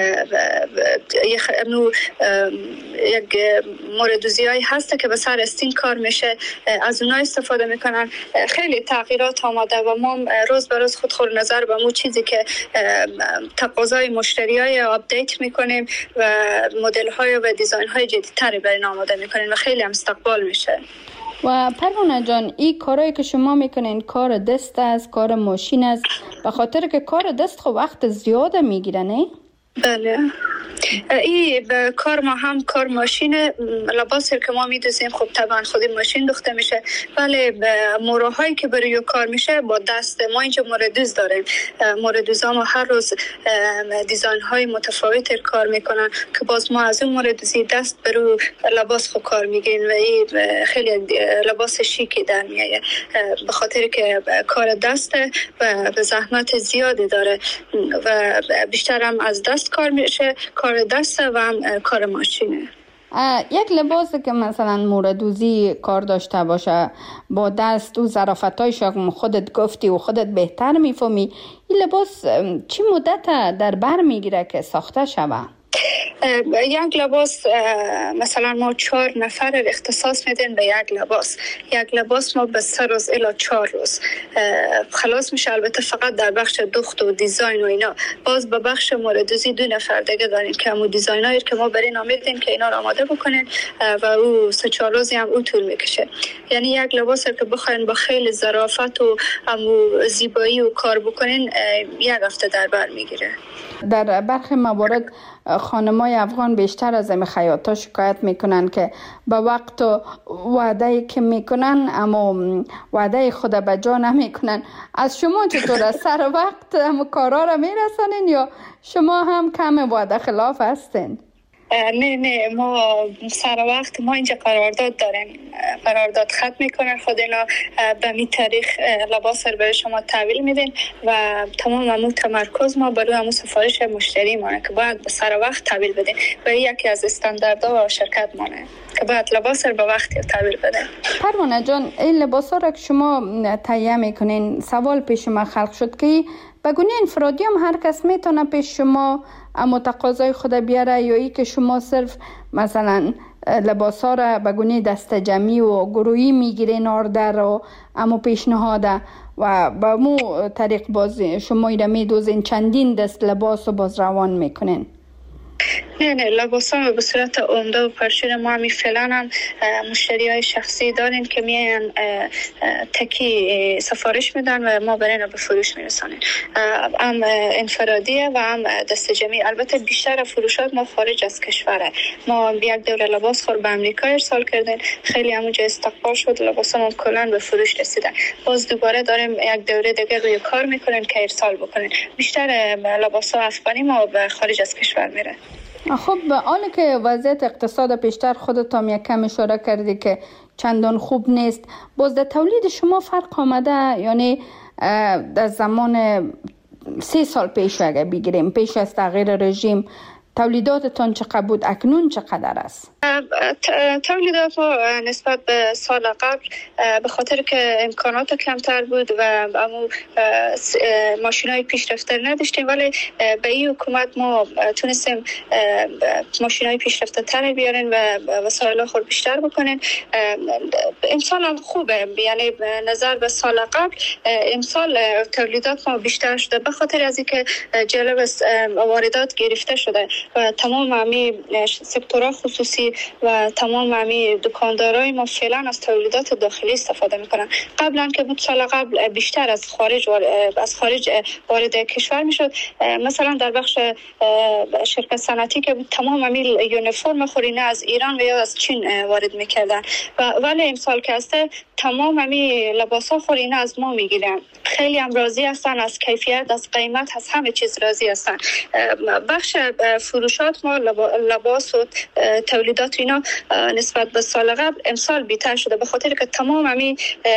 یک موردوزی هایی هسته که به سر استین کار میشه، از اونها استفاده میکنن. خیلی تغییرات آمده و ما روز به روز خود خود نظر به مو چیزی که تقاضای مشتری های آپدیت میکنیم و مدل های و دیزاین های جدیدتری برای آماده میکنیم و خیلی هم استقبال میشه. و پروانه جان، این کارهایی که شما میکنین کار دست است، کار ماشین است، به خاطر که کار دست خب وقت زیاده میگیره نه؟ بله، این کار ما هم کار ماشین لباسی که ما میدوزیم خب طبعا خودی ماشین دوخته میشه، ولی موراهایی که برای کار میشه با دست ما اینجا موردوز داریم. موردوزا ما هر روز دیزاین های متفاوت کار میکنن که باز ما از اون موردوزی دست برای لباس خود کار میگیریم و این خیلی لباس شیکی در میایه به خاطر که کار دسته و به زحمت زیادی داره و بیشتر هم از دست کار میشه، کار دسته و هم کار ماشینه. یک لباسی که مثلا موردوزی کار داشته باشه با دست و ظرافتایش خودت گفتی و خودت بهتر میفهمی، این لباس چی مدت در بر میگیره که ساخته شوه؟ یک لباس مثلا ما چهار نفر اختصاص میدیم به یک لباس. یک لباس ما به سه روز الی چهار روز خلاص میشه. البته فقط در بخش دوخت و دیزاین و اینا. باز به بخش موردوزی دو نفر دیگه داریم که همون دیزاین هایی که ما برین آمیدیم که اینا رو آماده بکنین و او سه چهار روزی هم او طول میکشه. یعنی یک لباس که بخواین با خیلی ظرافت و همون زیبایی و کار بکنین یک هفته در بر میگیره. در برخی موارد خانمای افغان بیشتر از این خیاطا شکایت میکنن که با وقت و وعده که میکنن اما وعده خود به جا نمیکنن. از شما چطور از سر وقت هم کارا را میرسانین یا شما هم کم وعده خلاف هستین؟ نه نه ما سر وقت ما اینجا قرارداد داریم، قرارداد ختم میکنن خود اینا به می تاریخ لباس رو برای شما تحویل میدین و تمام همون تمرکز ما برای همون سفارش مشتری مانه که باید به سر وقت تحویل بدین و یکی از استانداردها و شرکت مانه که باید لباس رو به وقت تحویل بدین. پروانه جان، این لباس ها را که شما تهیه میکنین، سوال پیش ما خلق شد که به گونه انفرادی هم هر کس میتونه پیش شما اما تقاضای خود بیاره یا ای که شما صرف مثلا لباس ها را به گونه دست جمعی و گروهی میگیرین آردر و اما پیشنهاده و با مو طریق باز شما ایره میدوزین چندین دست لباس و باز روان میکنین؟ نه نه لباس ها به صورت عمده و پرشور ما همی فعلا هم مشتری های شخصی داریم که میان تکی سفارش میدن و ما برای به فروش میرسانیم. هم انفرادیه و هم دست جمعی. البته بیشتر فروشات ما خارج از کشوره. ما یک دوره لباس خور به امریکا ارسال کردیم، خیلی همونجا استقبال شد، لباس ما کلان به فروش رسیدن. باز دوباره داریم یک دوره دیگه روی کار میکنیم که ارسال بکنیم. بیشتر لباس ها افغانی ما به خارج از کشور میره. خب حالا که وضعیت اقتصاد پیشتر خودت هم یک کم اشاره کردی که چندان خوب نیست، باز در تولید شما فرق آمده؟ یعنی در زمان سه سال پیش اگه بگیریم پیش از تغییر رژیم تولیداتتان چقدر بود، اکنون چقدر است؟ تولیدات ما نسبت به سال قبل به خاطر که امکانات کمتر بود و امو ماشین های پیشرفته نداشتیم، ولی به این حکومت ما تونستیم ماشین های پیشرفته تر بیارین و وسایل خود بیشتر بکنین. امسال هم خوبه، یعنی نظر به سال قبل امسال تولیدات ما بیشتر شده به خاطر از اینکه جلب واردات گرفته شده و تمام همی سکتورها خصوصی و تمام همی دکاندارای ما فعلا از تولیدات داخلی استفاده میکنن. قبلا که بود سال قبل بیشتر از خارج از خارج وارد کشور میشد، مثلا در بخش شرکت صنعتی که بود تمام همی یونیفرم خورینه از ایران و یا از چین وارد میکردن و ولی امسال که هسته تمام همی لباسا خورینه از ما میگیرن. خیلی هم راضی هستن از کیفیت، از قیمت، از همه چیز راضی هستن. بخش فروشات ما لباس و تولیدات اینا نسبت به سال قبل امسال بیشتر شده به خاطر که تمام همین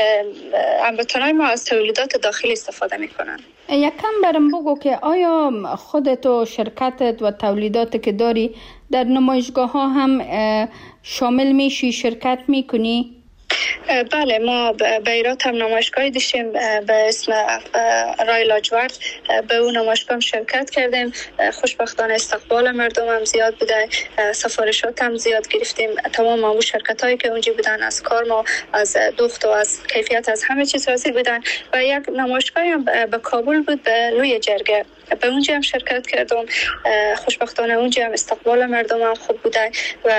هموطنای ما از تولیدات داخلی استفاده میکنن. یکم برام بگو که آیا خودت و شرکتت و تولیدات که داری در نمایشگاه ها هم شامل میشی، شرکت میکنی؟ بله، ما به ایرات هم نمایشگاهی داشتیم به اسم رای لاجورد، به اون نمایشگاه شرکت کردیم. خوشبختانه استقبال مردم هم زیاد بوده، سفارشات هم زیاد گرفتیم. تمام اون شرکت هایی که اونجا بودن از کار ما، از دخت و از کیفیت، از همه چیز راضی بودن. و یک نمایشگاهی هم به کابل بود به لوی جرگه، به اونجا هم شرکت کردم. خوشبختانه اونجا هم استقبال مردم هم خوب بوده و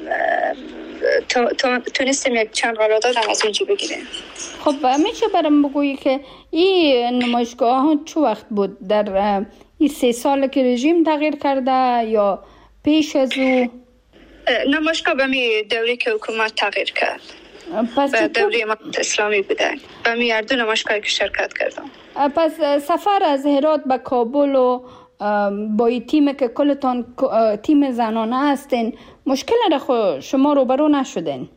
تونستیم یک چند قرارداد هم از اونجا بگیریم. خب میشه برام بگویی که این نمایشگاه ها چه وقت بود؟ در این سه سال که رژیم تغییر کرده یا پیش از او؟ نمایشگاه به می دوری که حکومت تغییر کرد، پس به دوری امارت اسلامی بوده. به می هر دو نمایشگاهی که شرکت کردم. پس سفر از هرات به کابل و با این تیم که کلتان تیم زنانه هستین، مشکل را شما روبرو نشدین؟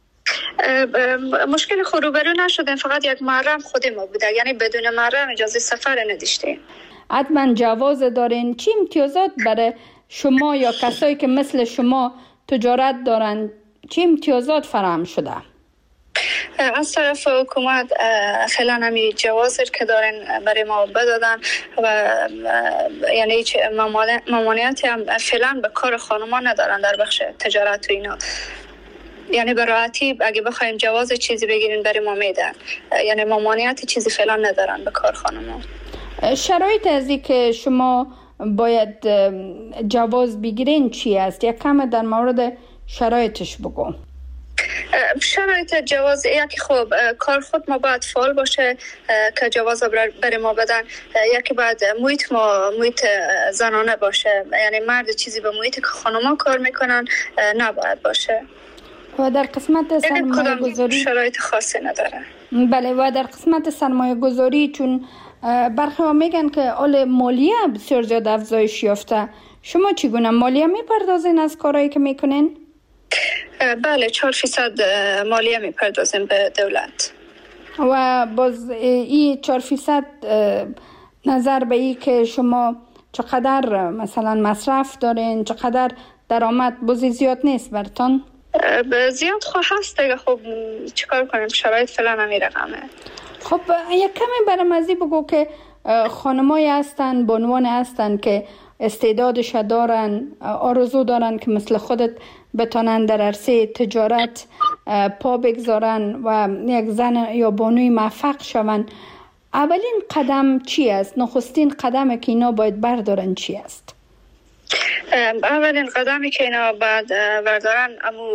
مشکل خود روبرو نشدین، فقط یک محرم خود ما بوده، یعنی بدون محرم اجازه سفر نداشتیم. حتما جواز دارین. چی امتیازات برای شما یا کسایی که مثل شما تجارت دارن، چی امتیازات فراهم شده؟ از طرف حکومت فعلا همی جوازی که دارن برای ما بدادن و یعنی ممانعتی هم فعلا به کار خانمان ندارن در بخش تجارت و اینا. یعنی به راحتی اگه بخوایم جواز چیزی بگیرین برای ما میدن، یعنی ممانعتی چیزی فعلا ندارن به کار خانمان. شرایط ازی که شما باید جواز بگیرین چی است؟ یک کم در مورد شرایطش بگو. شرایط جواز یکی خوب کار خود ما باید فعال باشه که جواز برای ما بدن، یکی باید محیط ما محیط زنانه باشه، یعنی مرد چیزی به محیط که خانوما کار میکنن نباید باشه. و در قسمت سرمایه گذاری شرایط خاصی نداره. بله، و در قسمت سرمایه گذاری چون برخی ها میگن که آل مالیه بسیار زیاد افزایش یافته، شما چگونه مالیه میپردازین از کارهایی که میکنین؟ بله، چهار فیصد مالیه میپردازیم به دولت. و باز این چهار فیصد نظر به این که شما چقدر مثلا مصرف دارین، چقدر درآمد، بازی زیاد نیست برتان؟ زیاد خواه هست دیگه. خب چیکار کنیم، شرایط فعلا همین رقمه. خب یک کمی برام ازی بگو که خانمایی هستن، بانوان هستن که استعدادش دارن، آرزو دارن که مثل خودت بتونن در عرصه تجارت پا بگذارن و یک زن یا بانوی موفق شون. اولین قدم چی است؟ نخستین قدمی که اینا باید بردارن چی است؟ اولین قدمی که اینا باید بردارن امو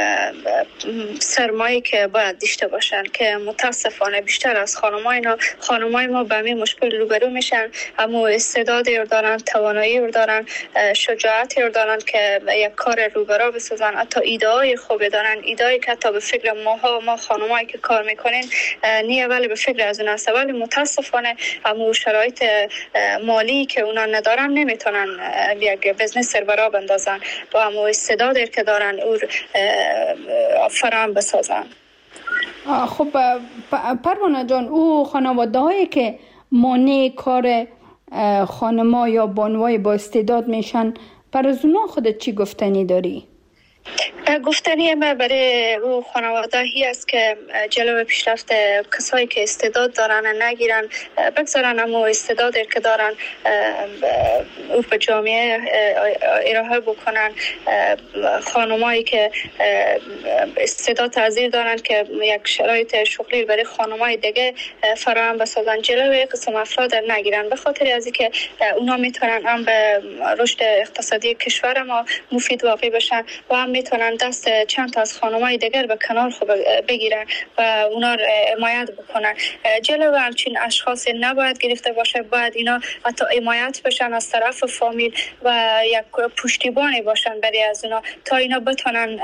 سرمایه که باید داشته باشن که متاسفانه بیشتر از خانمای اینا خانمای ما به همین مشکل روبرو میشن. امو استعدادی رو دارن، توانایی رو دارن، شجاعتی رو دارن که یک کار روبرو بسازن. حتی ایده‌های خوبی دارن، ایده‌ای که حتی به فکر ماها ما خانمایی که کار میکنین نیه، ولی به فکر از اون است. ولی متاسفانه امو شرایط مالی که اونا ندارن نمیتونن یک بزنس سربرا بندازن با همو استعدادی که دارن او فراهم بسازن. خب پروانه جان، او خانواده هایی که مانع کار خانما یا بانوای با استعداد میشن، پر از اونا خودت چی گفتنی داری؟ گفتنی ما برای او خانواده هی است که جلو پیشرفت کسایی که استعداد دارن نگیرن، بگذارن اما استعدادی که دارن او به جامعه ارائه بکنن. خانمایی که استعداد تحضیر دارن که یک شرایط شغلی برای خانمای دیگه فراهم بسازن، جلوی قسم افراد نگیرن، به خاطر از اینکه اونا میتونن هم به رشد اقتصادی کشور ما مفید واقع بشن و هم میتونن دست چند تا از خانمای دیگر به کنار خود بگیرن و اونا رو حمایت بکنن. جلو همچین اشخاص نباید گرفته باشه، باید اینا حتی حمایت بشن از طرف فامیل و یک پشتیبانی باشن برای از اونا تا اینا بتونن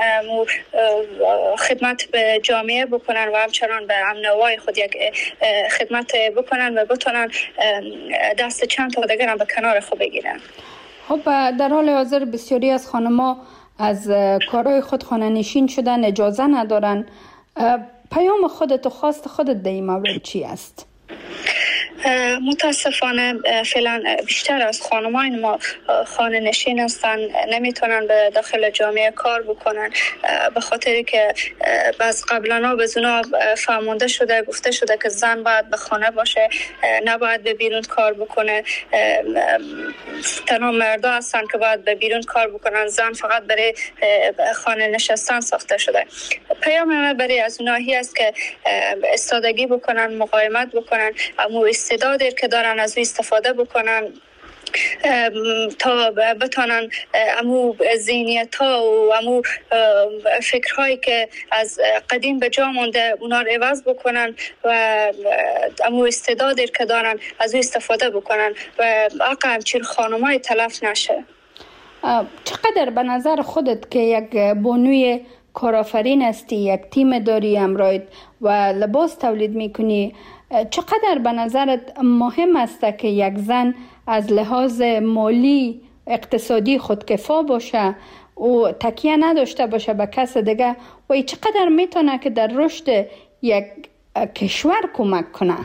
خدمت به جامعه بکنن و همچنان به امن و وای خود یک خدمت بکنن و بتونن دست چند تا دیگر هم به کنار خود بگیرن. خب در حال حاضر بسیاری از خانم‌ها از کارهای خود خانه نشین شدن، اجازه ندارن. پیام خودت و خواست خودت در این مورد چی است؟ متاسفانه فعلا بیشتر از خانمای ما خانه نشین هستن، نمیتونن به داخل جامعه کار بکنن به خاطری که باز قبلا به اونا فهمونده شده، گفته شده که زن باید به خانه باشه، نباید به بیرون کار بکنه. تنها مردا هستن که باید به بیرون کار بکنن، زن فقط برای خانه نشستن ساخته شده. پیام من برای از اونا هی است که استادگی بکنن، مقاومت بکنن، اما استعدادی که دارن از استفاده بکنن تا بتونن امو ذهنیت ها و امو فکرهایی که از قدیم به جا مونده اونا رو عوض بکنن و امو استعدادی که دارن از او استفاده بکنن و حق همچین خانمای تلف نشه. چقدر به نظر خودت که یک بانوی کارآفرین هستی، یک تیم داری همراهت و لباس تولید میکنی، چقدر به نظرت مهم است که یک زن از لحاظ مالی اقتصادی خودکفا باشه و تکیه نداشته باشه به کس دیگه و چقدر میتونه که در رشد یک کشور کمک کنه؟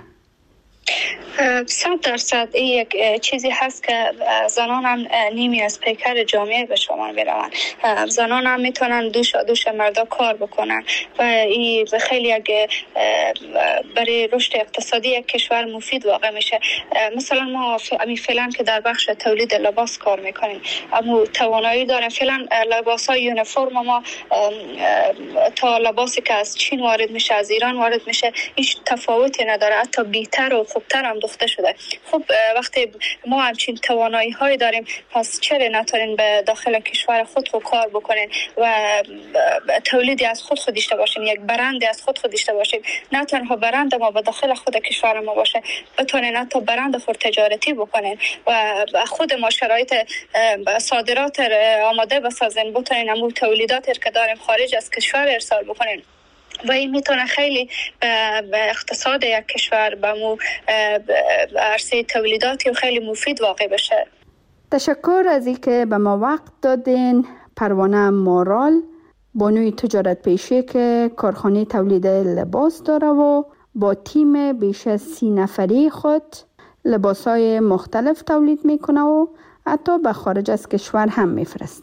صد درصد این یک چیزی هست که زنان هم نیمی از پیکر جامعه به شما میروند. زنان هم میتونن دوش دوش مردا کار بکنن و این خیلی یک برای رشد اقتصادی یک کشور مفید واقع میشه. مثلا ما فعلا که در بخش تولید لباس کار میکنیم، اما توانایی داریم. فعلا لباس های یونیفرم ما تا لباسی که از چین وارد میشه، از ایران وارد میشه، هیچ تفاوتی نداره، حتی بی‌تر و خوبتر هم دخته شده. خب وقتی ما همچین توانایی های داریم، پس چرا نتونین به داخل کشور خود خود کار بکنین و تولیدی از خود خود داشته باشیم، یک برندی از خود خود داشته باشیم. نه تنها برند ما به داخل خود کشور ما باشه، بتونین حتی برند خود تجارتی بکنین و خود ما شرایط صادرات آماده بسازین، بتونین همون تولیداتی که داریم خارج از کشور ارسال بکنین و این میتونه خیلی به اقتصاد یک کشور، به مو عرصه تولیداتی و خیلی مفید واقع بشه. تشکر از اینکه به ما وقت دادین. پروانه مارال، بانوی تجارت پیشه که کارخانه تولید لباس داره و با تیم بیش از سی نفری خود لباسای مختلف تولید میکنه و حتی به خارج از کشور هم میفرسته.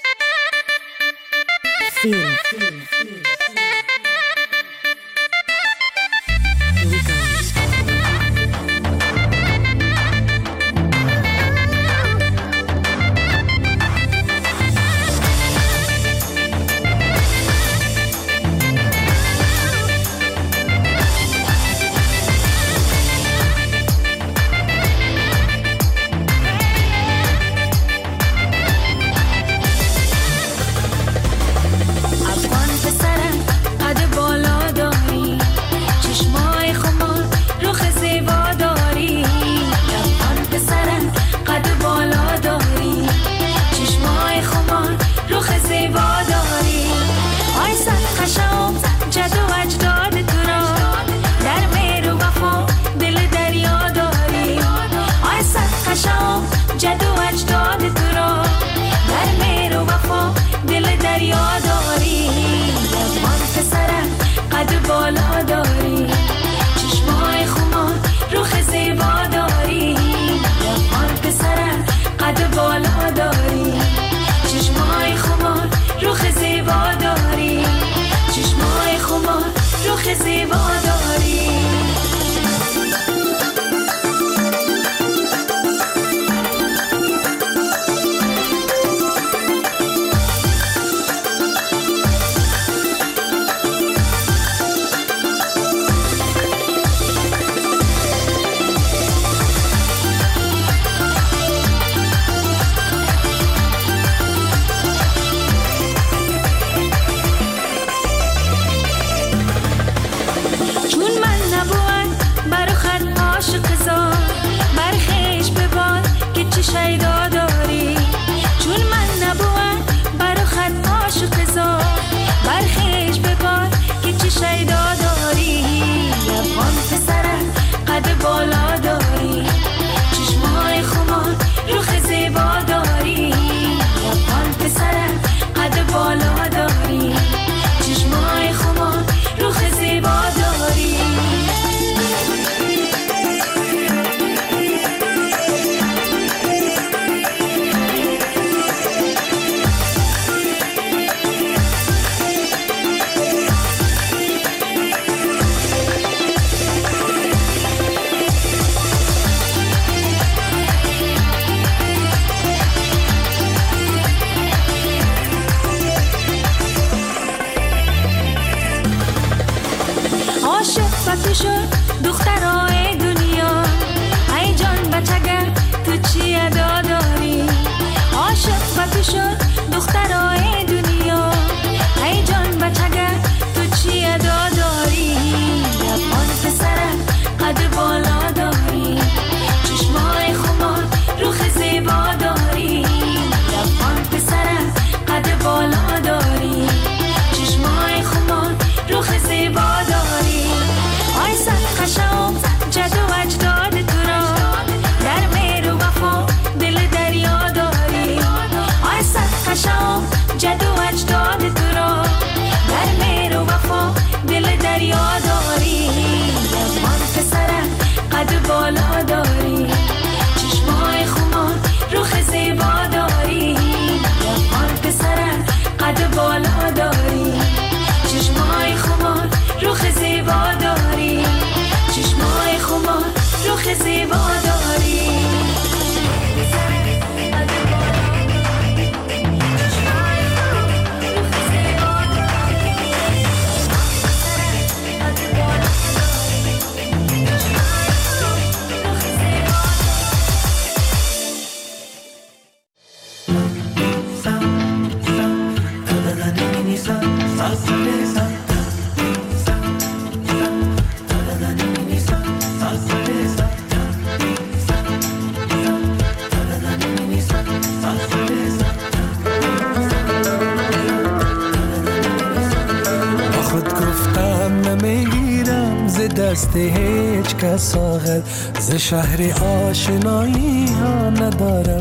دست هیچ کس آخر ز شهر آشنایی ها ندارم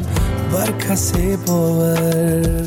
بر کسی باور.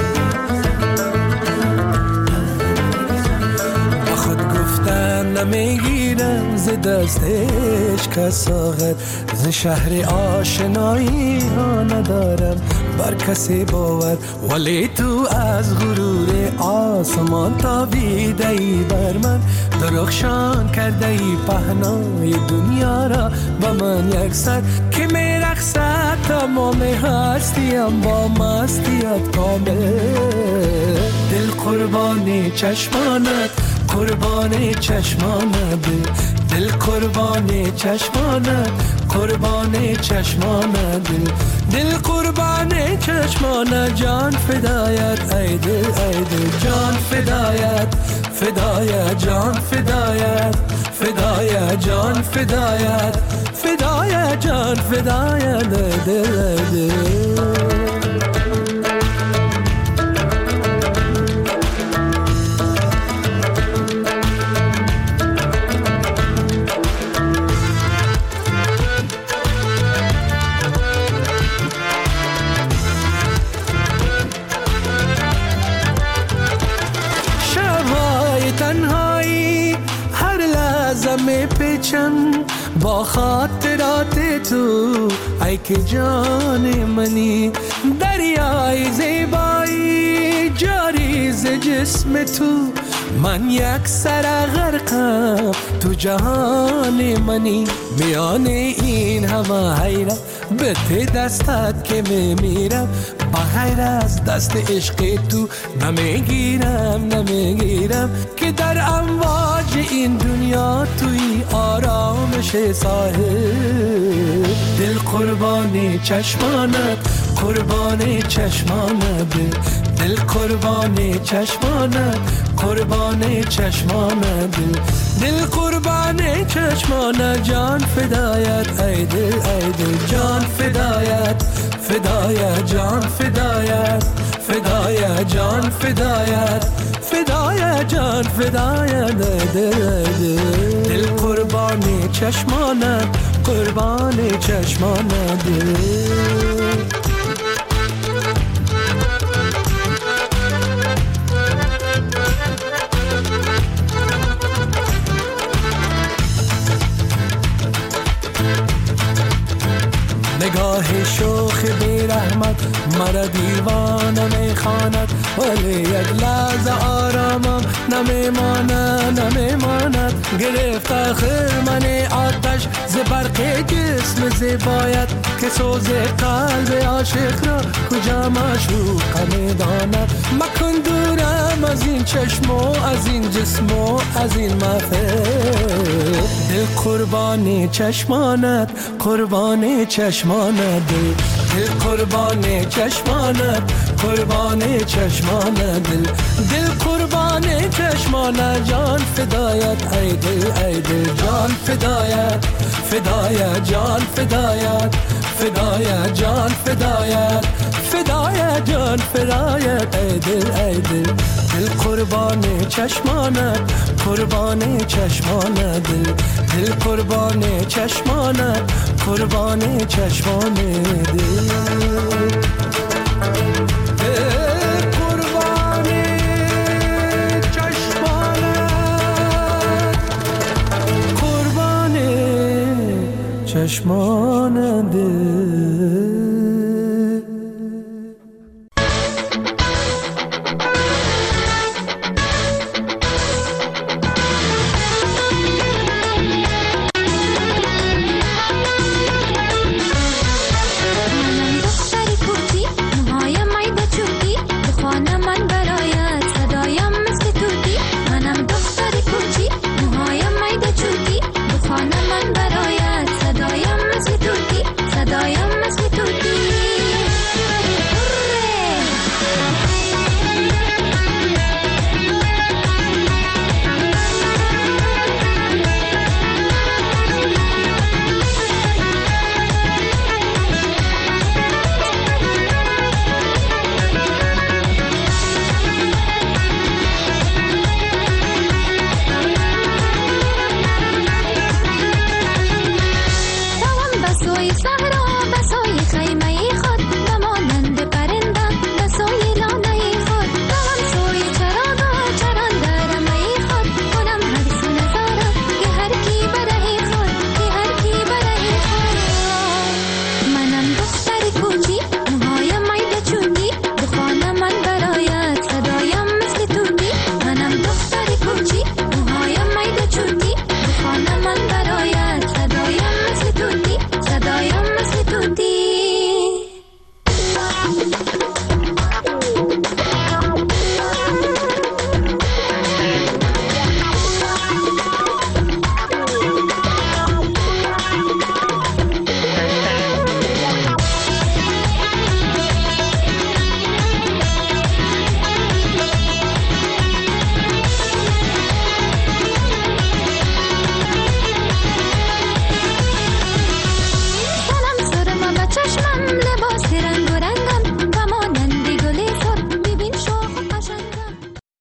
با خود گفتن نمیگیرم ز دستش کس آخر، ز شهر آشنایی ها ندارم بر کسی باور. ولی تو از غرور آسمان تابیده ای بر من، درخشان کرده ای پهنای دنیا را با من یک سر، که میرقصد تمام هستیم با مستیت کامل. دل قربان چشمانت، قربان چشمانت، دل قربان چشمانت، قربان چشمانت، دل قربان چشمانت، جان فدایت ای دل ای دل، جان فدایت فدایت، جان فدایت فدایت، جان فدایت فدایت، جان فدایت ای دل ای دل. با خاطرات تو ای که جان منی، دریای زیبایی جاری ز جسم تو، من یک سر غرقم تو جهان منی. میان این همه حیرت به ته دستت که میمیرم، بغیر از دست عشق تو نمیگیرم نمیگیرم، که در امواج این دنیا توی آرامش ساحل. دل قربان چشمانت، قربان چشمانت، دل قربان چشمانت، قربان چشمانت، دل قربان چشمانت، جان فدایت ای دل ای دل، جان فدایت فدایت، جان فدایت فدایت، جان فدایت فدایت، جان فدایت ای دل ای دل، دل قربان چشمانت، قربان چشمانت. نگاه شوخ بی رحمت مرا دیوانه میخواند، ولی یک لحظه آرامم نمیماند نمیماند. گرفت آخر من آتش ز برق جسم زیبایت، که سوز قلب عاشق را کجا معشوق میداند. مکن دورم از این چشم و از این جسم و از این محفل. دل قربان چشمانت، قربان چشمانت، دل قربان چشمانت، قربان چشمانت، دل دل قربان چشمانت، جان فدایت ای دل ای دل، جان فدایت فدایت، جان فدایت فدایت، جان فدایت فدایت، جان فدایت ای دل ای دل، دل قربان چشمانت، قربان چشمانت، دل دل قربان چشمانت، قربان چشمانت، دل چشمان دل.